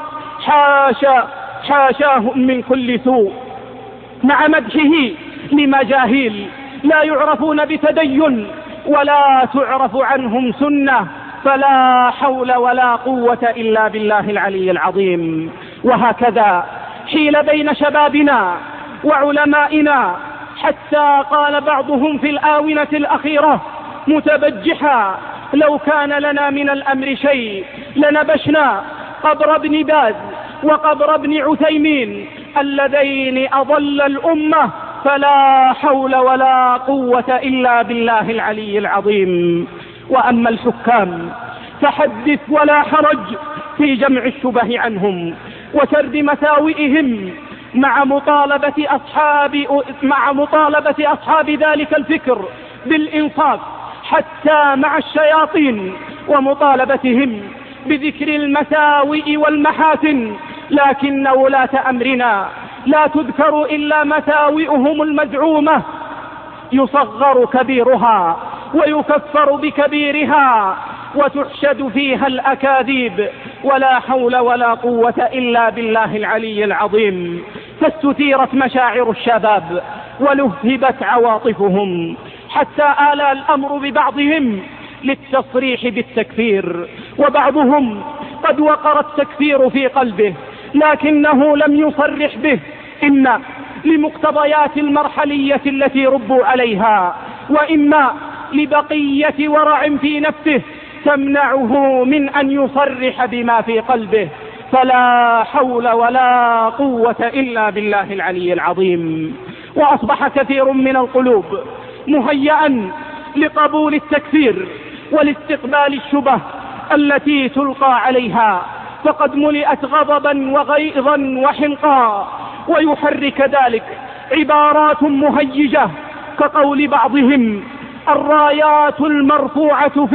حاشاهم من كل سوء، مع مدحه لمجاهيل لا يعرفون بتدين ولا تعرف عنهم سنة، فلا حول ولا قوة إلا بالله العلي العظيم. وهكذا حيل بين شبابنا وعلمائنا، حتى قال بعضهم في الآونة الأخيرة متبجحا: لو كان لنا من الأمر شيء لنبشنا قبر ابن باز وقبر ابن عثيمين اللذين أضل الأمة، فلا حول ولا قوة إلا بالله العلي العظيم. وأما الحكام فحدث ولا حرج، في جمع الشبه عنهم وسرد مساوئهم مع مطالبة أصحاب ذلك الفكر بالإنصاف حتى مع الشياطين ومطالبتهم بذكر المساوئ والمحاسن. لكن ولاة أمرنا لا تذكر إلا مساوئهم المزعومة، يصغر كبيرها ويكفر بكبيرها وتحشد فيها الأكاذيب، ولا حول ولا قوة إلا بالله العلي العظيم. فاستثيرت مشاعر الشباب ولهبت عواطفهم حتى آل الأمر ببعضهم للتصريح بالتكفير، وبعضهم قد وقر التكفير في قلبه لكنه لم يصرح به، إما لمقتضيات المرحلية التي ربوا عليها، وإما لبقية ورع في نفسه تمنعه من أن يصرح بما في قلبه. فلا حول ولا قوة إلا بالله العلي العظيم. وأصبح كثير من القلوب مهيئا لقبول التكفير ولاستقبال الشبه التي تلقى عليها، فقد ملئت غضبا وغيظا وحنقا، ويحرك ذلك عبارات مهيجة كقول بعضهم: الرايات المرفوعة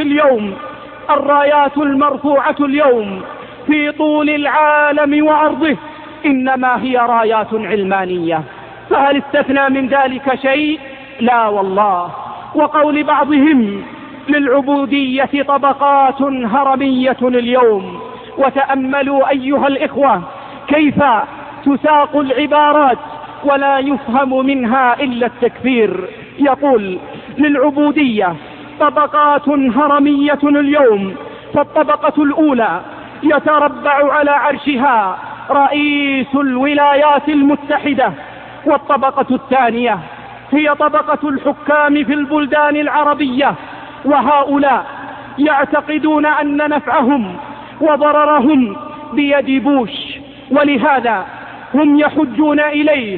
اليوم في طول العالم وعرضه إنما هي رايات علمانية. فهل استثنى من ذلك شيء؟ لا والله. وقول بعضهم: للعبودية طبقات هرمية اليوم. وتأملوا أيها الإخوة كيف تساق العبارات ولا يفهم منها إلا التكفير. يقول: للعبودية طبقات هرمية اليوم، فالطبقة الأولى يتربع على عرشها رئيس الولايات المتحدة، والطبقة الثانية هي طبقة الحكام في البلدان العربية، وهؤلاء يعتقدون أن نفعهم وضررهم بيد بوش، ولهذا هم يحجون إليه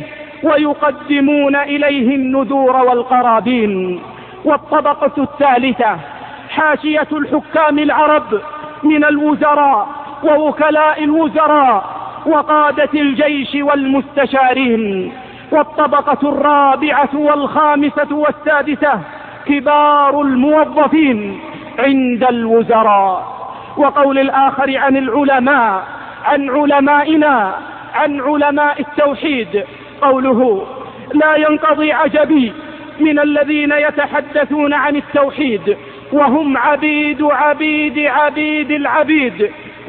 ويقدمون إليه النذور والقرابين. والطبقة الثالثة حاشية الحكام العرب من الوزراء ووكلاء الوزراء وقادة الجيش والمستشارين. والطبقة الرابعة والخامسة والسادسة كبار الموظفين عند الوزراء. وقول الآخر عن العلماء، عن علمائنا، عن علماء التوحيد، قوله: لا ينقضي عجبي من الذين يتحدثون عن التوحيد وهم عبيد عبيد عبيد العبيد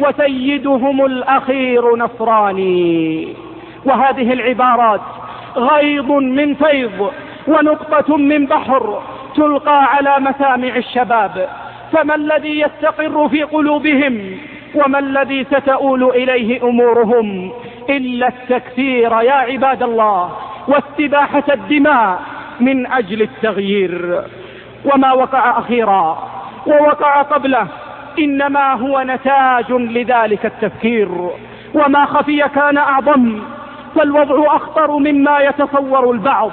وسيدهم الأخير نصراني. وهذه العبارات غيض من فيض ونقطة من بحر تلقى على مسامع الشباب، فما الذي يستقر في قلوبهم وما الذي ستؤول إليه أمورهم إلا التكفير يا عباد الله، واستباحة الدماء من أجل التغيير. وما وقع أخيرا ووقع قبله إنما هو نتاج لذلك التفكير، وما خفي كان أعظم، فالوضع أخطر مما يتصور البعض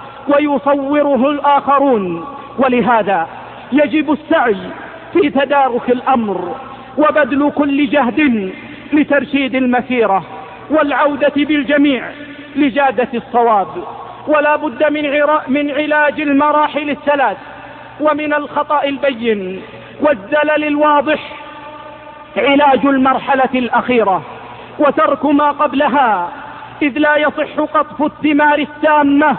ويصوره الآخرون. ولهذا يجب السعي في تدارك الأمر وبذل كل جهد لترشيد المسيرة والعودة بالجميع لجادة الصواب. ولا بد من علاج المراحل الثلاث، ومن الخطأ البين والزلل الواضح علاج المرحلة الأخيرة وترك ما قبلها، إذ لا يصح قطف الثمار التامة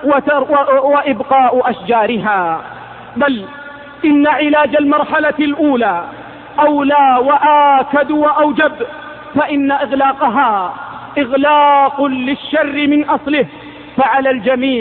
وإبقاء أشجارها، بل إن علاج المرحلة الأولى أولى وآكد وأوجب، فإن إغلاقها إغلاق للشر من أصله. فعلى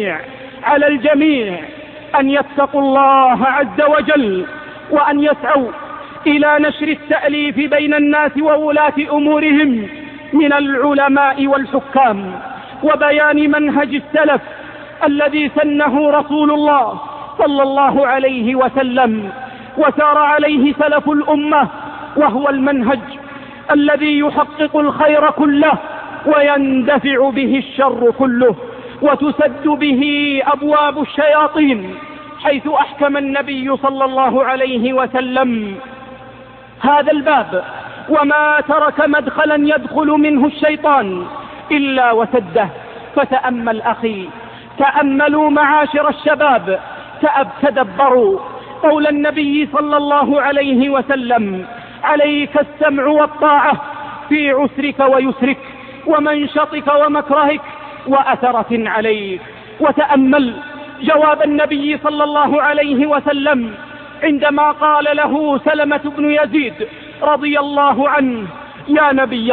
الجميع أن يتقوا الله عز وجل وأن يسعوا إلى نشر التأليف بين الناس وولاة أمورهم من العلماء والحكام، وبيان منهج السلف الذي سنه رسول الله صلى الله عليه وسلم وسار عليه سلف الأمة، وهو المنهج الذي يحقق الخير كله ويندفع به الشر كله وتسد به أبواب الشياطين، حيث أحكم النبي صلى الله عليه وسلم هذا الباب وما ترك مدخلا يدخل منه الشيطان إلا وسده. فتأمل أخي، تأملوا معاشر الشباب، تدبروا قول النبي صلى الله عليه وسلم: عليك السمع والطاعة في عسرك ويسرك ومنشطك ومكرهك وأثرة عليك. وتأمل جواب النبي صلى الله عليه وسلم عندما قال له سلمة بن يزيد رضي الله عنه: يا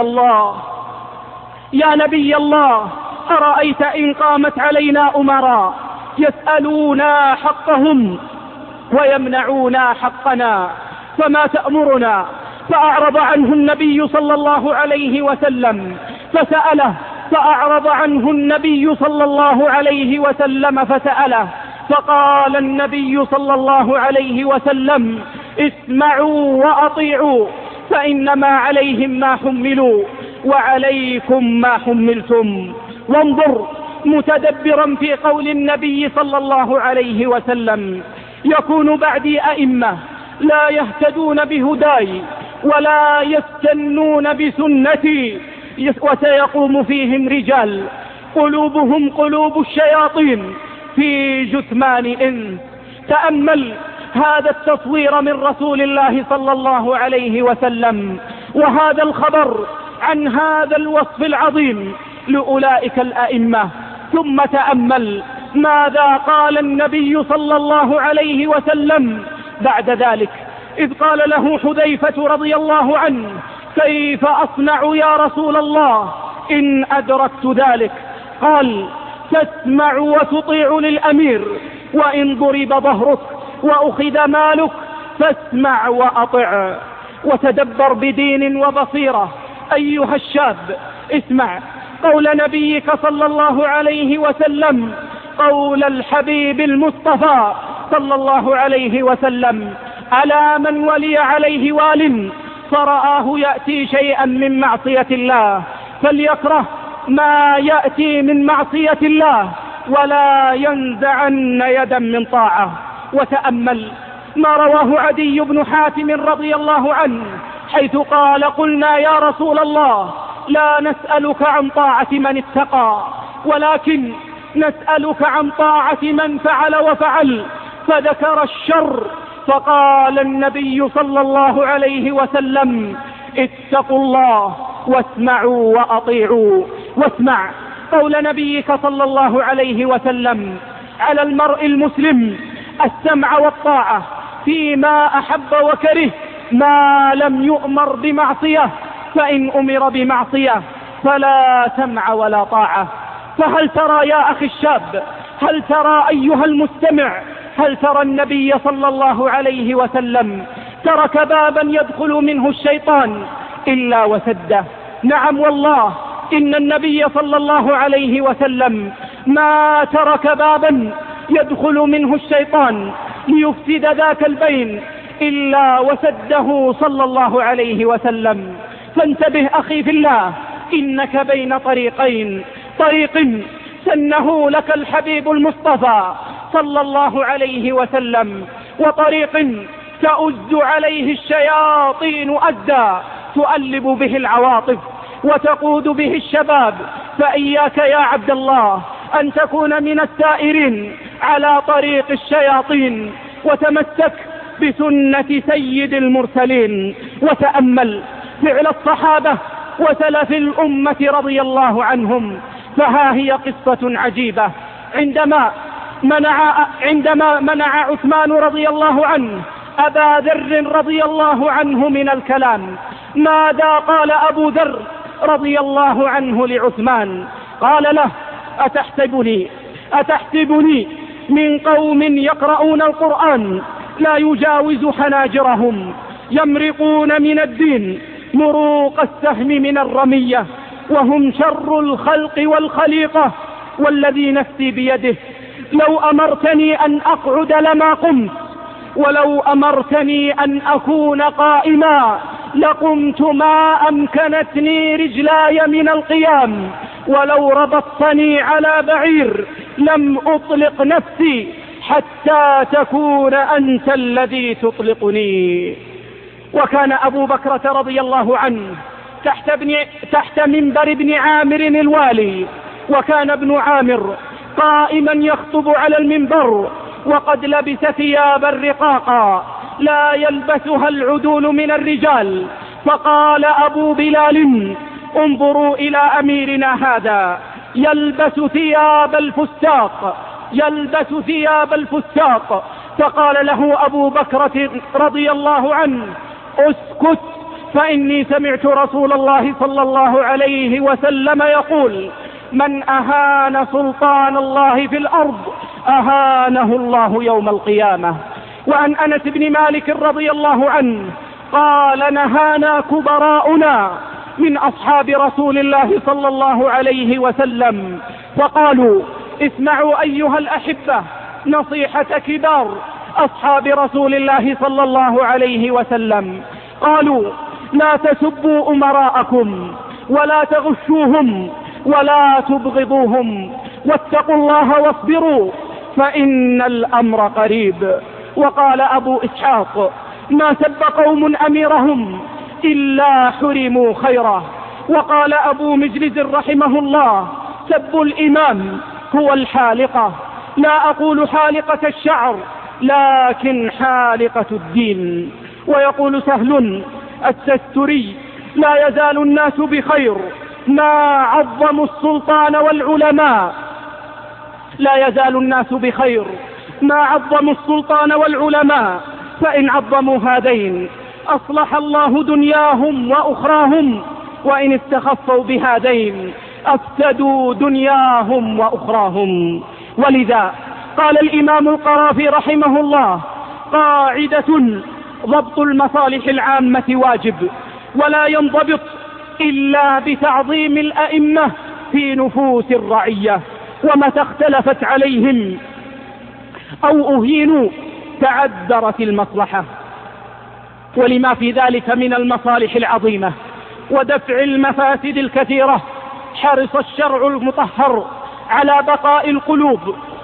نبي الله أرأيت إن قامت علينا أمراء يسألونا حقهم ويمنعونا حقنا فما تأمرنا؟ فأعرض عنه النبي صلى الله عليه وسلم فسأله، فأعرض عنه النبي صلى الله عليه وسلم فسأله، فقال النبي صلى الله عليه وسلم: اسمعوا وأطيعوا فإنما عليهم ما حملوا وعليكم ما حملتم. وانظر متدبرا في قول النبي صلى الله عليه وسلم: يكون بعدي أئمة لا يهتدون بهداي ولا يستنون بسنتي، وسيقوم فيهم رجال قلوبهم قلوب الشياطين في جثمان إنس. تأمل هذا التصوير من رسول الله صلى الله عليه وسلم، وهذا الخبر عن هذا الوصف العظيم لأولئك الأئمة. ثم تأمل ماذا قال النبي صلى الله عليه وسلم بعد ذلك، إذ قال له حذيفة رضي الله عنه: كيف أصنع يا رسول الله إن أدركت ذلك؟ قال: تسمع وتطيع للأمير، وإن ضرب ظهرك وأخذ مالك فاسمع وأطع. وتدبر بدين وبصيرة أيها الشاب، اسمع قول نبيك صلى الله عليه وسلم، قول الحبيب المصطفى صلى الله عليه وسلم: ألا من ولي عليه وال فرآه يأتي شيئا من معصية الله فليكره ما يأتي من معصية الله ولا ينزعن يدا من طاعة. وتأمل ما رواه عدي بن حاتم رضي الله عنه حيث قال: قلنا يا رسول الله لا نسألك عن طاعة من اتقى ولكن نسألك عن طاعة من فعل وفعل، فذكر الشر، فقال النبي صلى الله عليه وسلم: اتقوا الله واسمعوا وأطيعوا. واسمع قول نبيك صلى الله عليه وسلم: على المرء المسلم السمع والطاعة فيما أحب وكره ما لم يؤمر بمعصية، فإن أمر بمعصية فلا سمع ولا طاعة. فهل ترى يا أخي الشاب، هل ترى أيها المستمع، هل ترى النبي صلى الله عليه وسلم ترك بابا يدخل منه الشيطان إلا وسده؟ نعم والله، إن النبي صلى الله عليه وسلم ما ترك بابا يدخل منه الشيطان ليفسد ذاك البين إلا وسده صلى الله عليه وسلم. فانتبه أخي في الله، إنك بين طريقين: طريق سنه لك الحبيب المصطفى صلى الله عليه وسلم، وطريق تؤز عليه الشياطين أزا تؤلب به العواطف وتقود به الشباب. فإياك يا عبد الله أن تكون من السائرين على طريق الشياطين، وتمسك بسنة سيد المرسلين. وتأمل فعل الصحابة وسلف الأمة رضي الله عنهم، فها هي قصة عجيبة. عندما منع عثمان رضي الله عنه أبا ذر رضي الله عنه من الكلام، ماذا قال أبو ذر رضي الله عنه لعثمان؟ قال له: أتحسبني من قوم يقرؤون القرآن لا يجاوز حناجرهم يمرقون من الدين مروق السهم من الرمية وهم شر الخلق والخليقة، والذي نفسي بيده لو أمرتني أن أقعد لما قمت، ولو أمرتني أن أكون قائما لقمت ما أمكنتني رجلاي من القيام، ولو ربطتني على بعير لم أطلق نفسي حتى تكون أنت الذي تطلقني. وكان أبو بكرة رضي الله عنه تحت منبر ابن عامر الوالي، وكان ابن عامر قائما يخطب على المنبر وقد لبس ثيابا رقاقا لا يلبسها العدول من الرجال، فقال أبو بلال: انظروا إلى أميرنا هذا يلبس ثياب الفساق. فقال له أبو بكر رضي الله عنه: اسكت، فإني سمعت رسول الله صلى الله عليه وسلم يقول: من أهان سلطان الله في الأرض أهانه الله يوم القيامة. وعن أنس بن مالك رضي الله عنه قال: نهانا كبراؤنا من أصحاب رسول الله صلى الله عليه وسلم فقالوا: اسمعوا أيها الأحبة نصيحة كبار أصحاب رسول الله صلى الله عليه وسلم. قالوا: لا تسبوا أمراءكم ولا تغشوهم ولا تبغضوهم، واتقوا الله واصبروا فإن الأمر قريب. وقال أبو إسحاق: ما سب قوم أميرهم إلا حرموا خيره. وقال أبو مجلس رحمه الله: سب الإمام هو الحالقة، لا أقول حالقة الشعر لكن حالقة الدين. ويقول سهل التستري: لا يزال الناس بخير ما عظموا السلطان والعلماء، لا يزال الناس بخير ما عظموا السلطان والعلماء، فإن عظموا هذين أصلح الله دنياهم وأخراهم، وإن استخفوا بهذين أفسدوا دنياهم وأخراهم. ولذا قال الإمام القرافي رحمه الله: قاعدة: ضبط المصالح العامة واجب، ولا ينضبط إلا بتعظيم الأئمة في نفوس الرعية، ومتى اختلفت عليهم أو أهينوا تعذرت المصلحة. ولما في ذلك من المصالح العظيمة ودفع المفاسد الكثيرة حرص الشرع المطهر على بقاء القلوب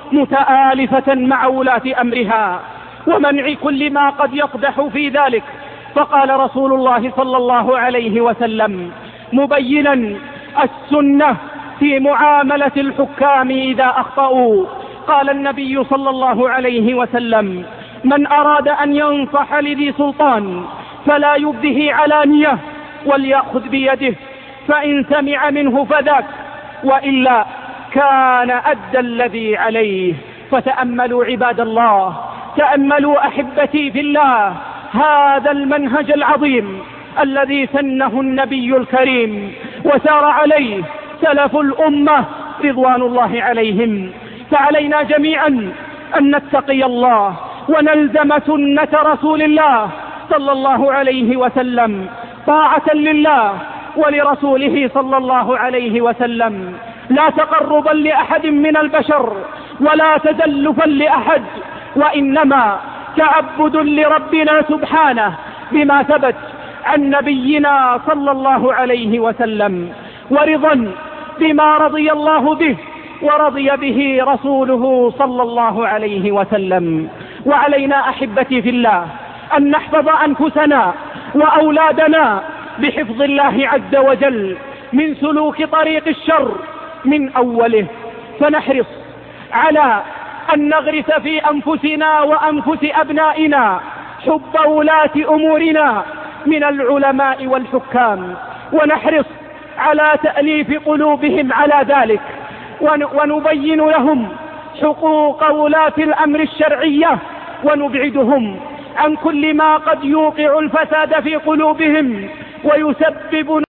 متآلفة مع ولاة أمرها ومنع كل ما قد يقدح في ذلك. فقال رسول الله صلى الله عليه وسلم مبينا السنة في معاملة الحكام إذا أخطأوا، قال النبي صلى الله عليه وسلم: من أراد أن ينصح لذي سلطان فلا يبده علانية وليأخذ بيده، فإن سمع منه فذاك، وإلا كان أدى الذي عليه. فتأملوا عباد الله، تأملوا أحبتي في الله هذا المنهج العظيم الذي سنه النبي الكريم وسار عليه سلف الأمة رضوان الله عليهم. فعلينا جميعا أن نتقي الله ونلزم سنة رسول الله صلى الله عليه وسلم طاعة لله ولرسوله صلى الله عليه وسلم، لا تقربا لأحد من البشر ولا تزلفا لأحد، وإنما تعبد لربنا سبحانه بما ثبت عن نبينا صلى الله عليه وسلم، ورضا بما رضي الله به ورضي به رسوله صلى الله عليه وسلم. وعلينا أحبتي في الله أن نحفظ أنفسنا وأولادنا بحفظ الله عز وجل من سلوك طريق الشر من أوله، فنحرص على أن نغرس في أنفسنا وأنفس أبنائنا حب ولاة أمورنا من العلماء والحكام، ونحرص على تأليف قلوبهم على ذلك، ونبين لهم حقوق ولاة الأمر الشرعية، ونبعدهم عن كل ما قد يوقع الفساد في قلوبهم ويسبب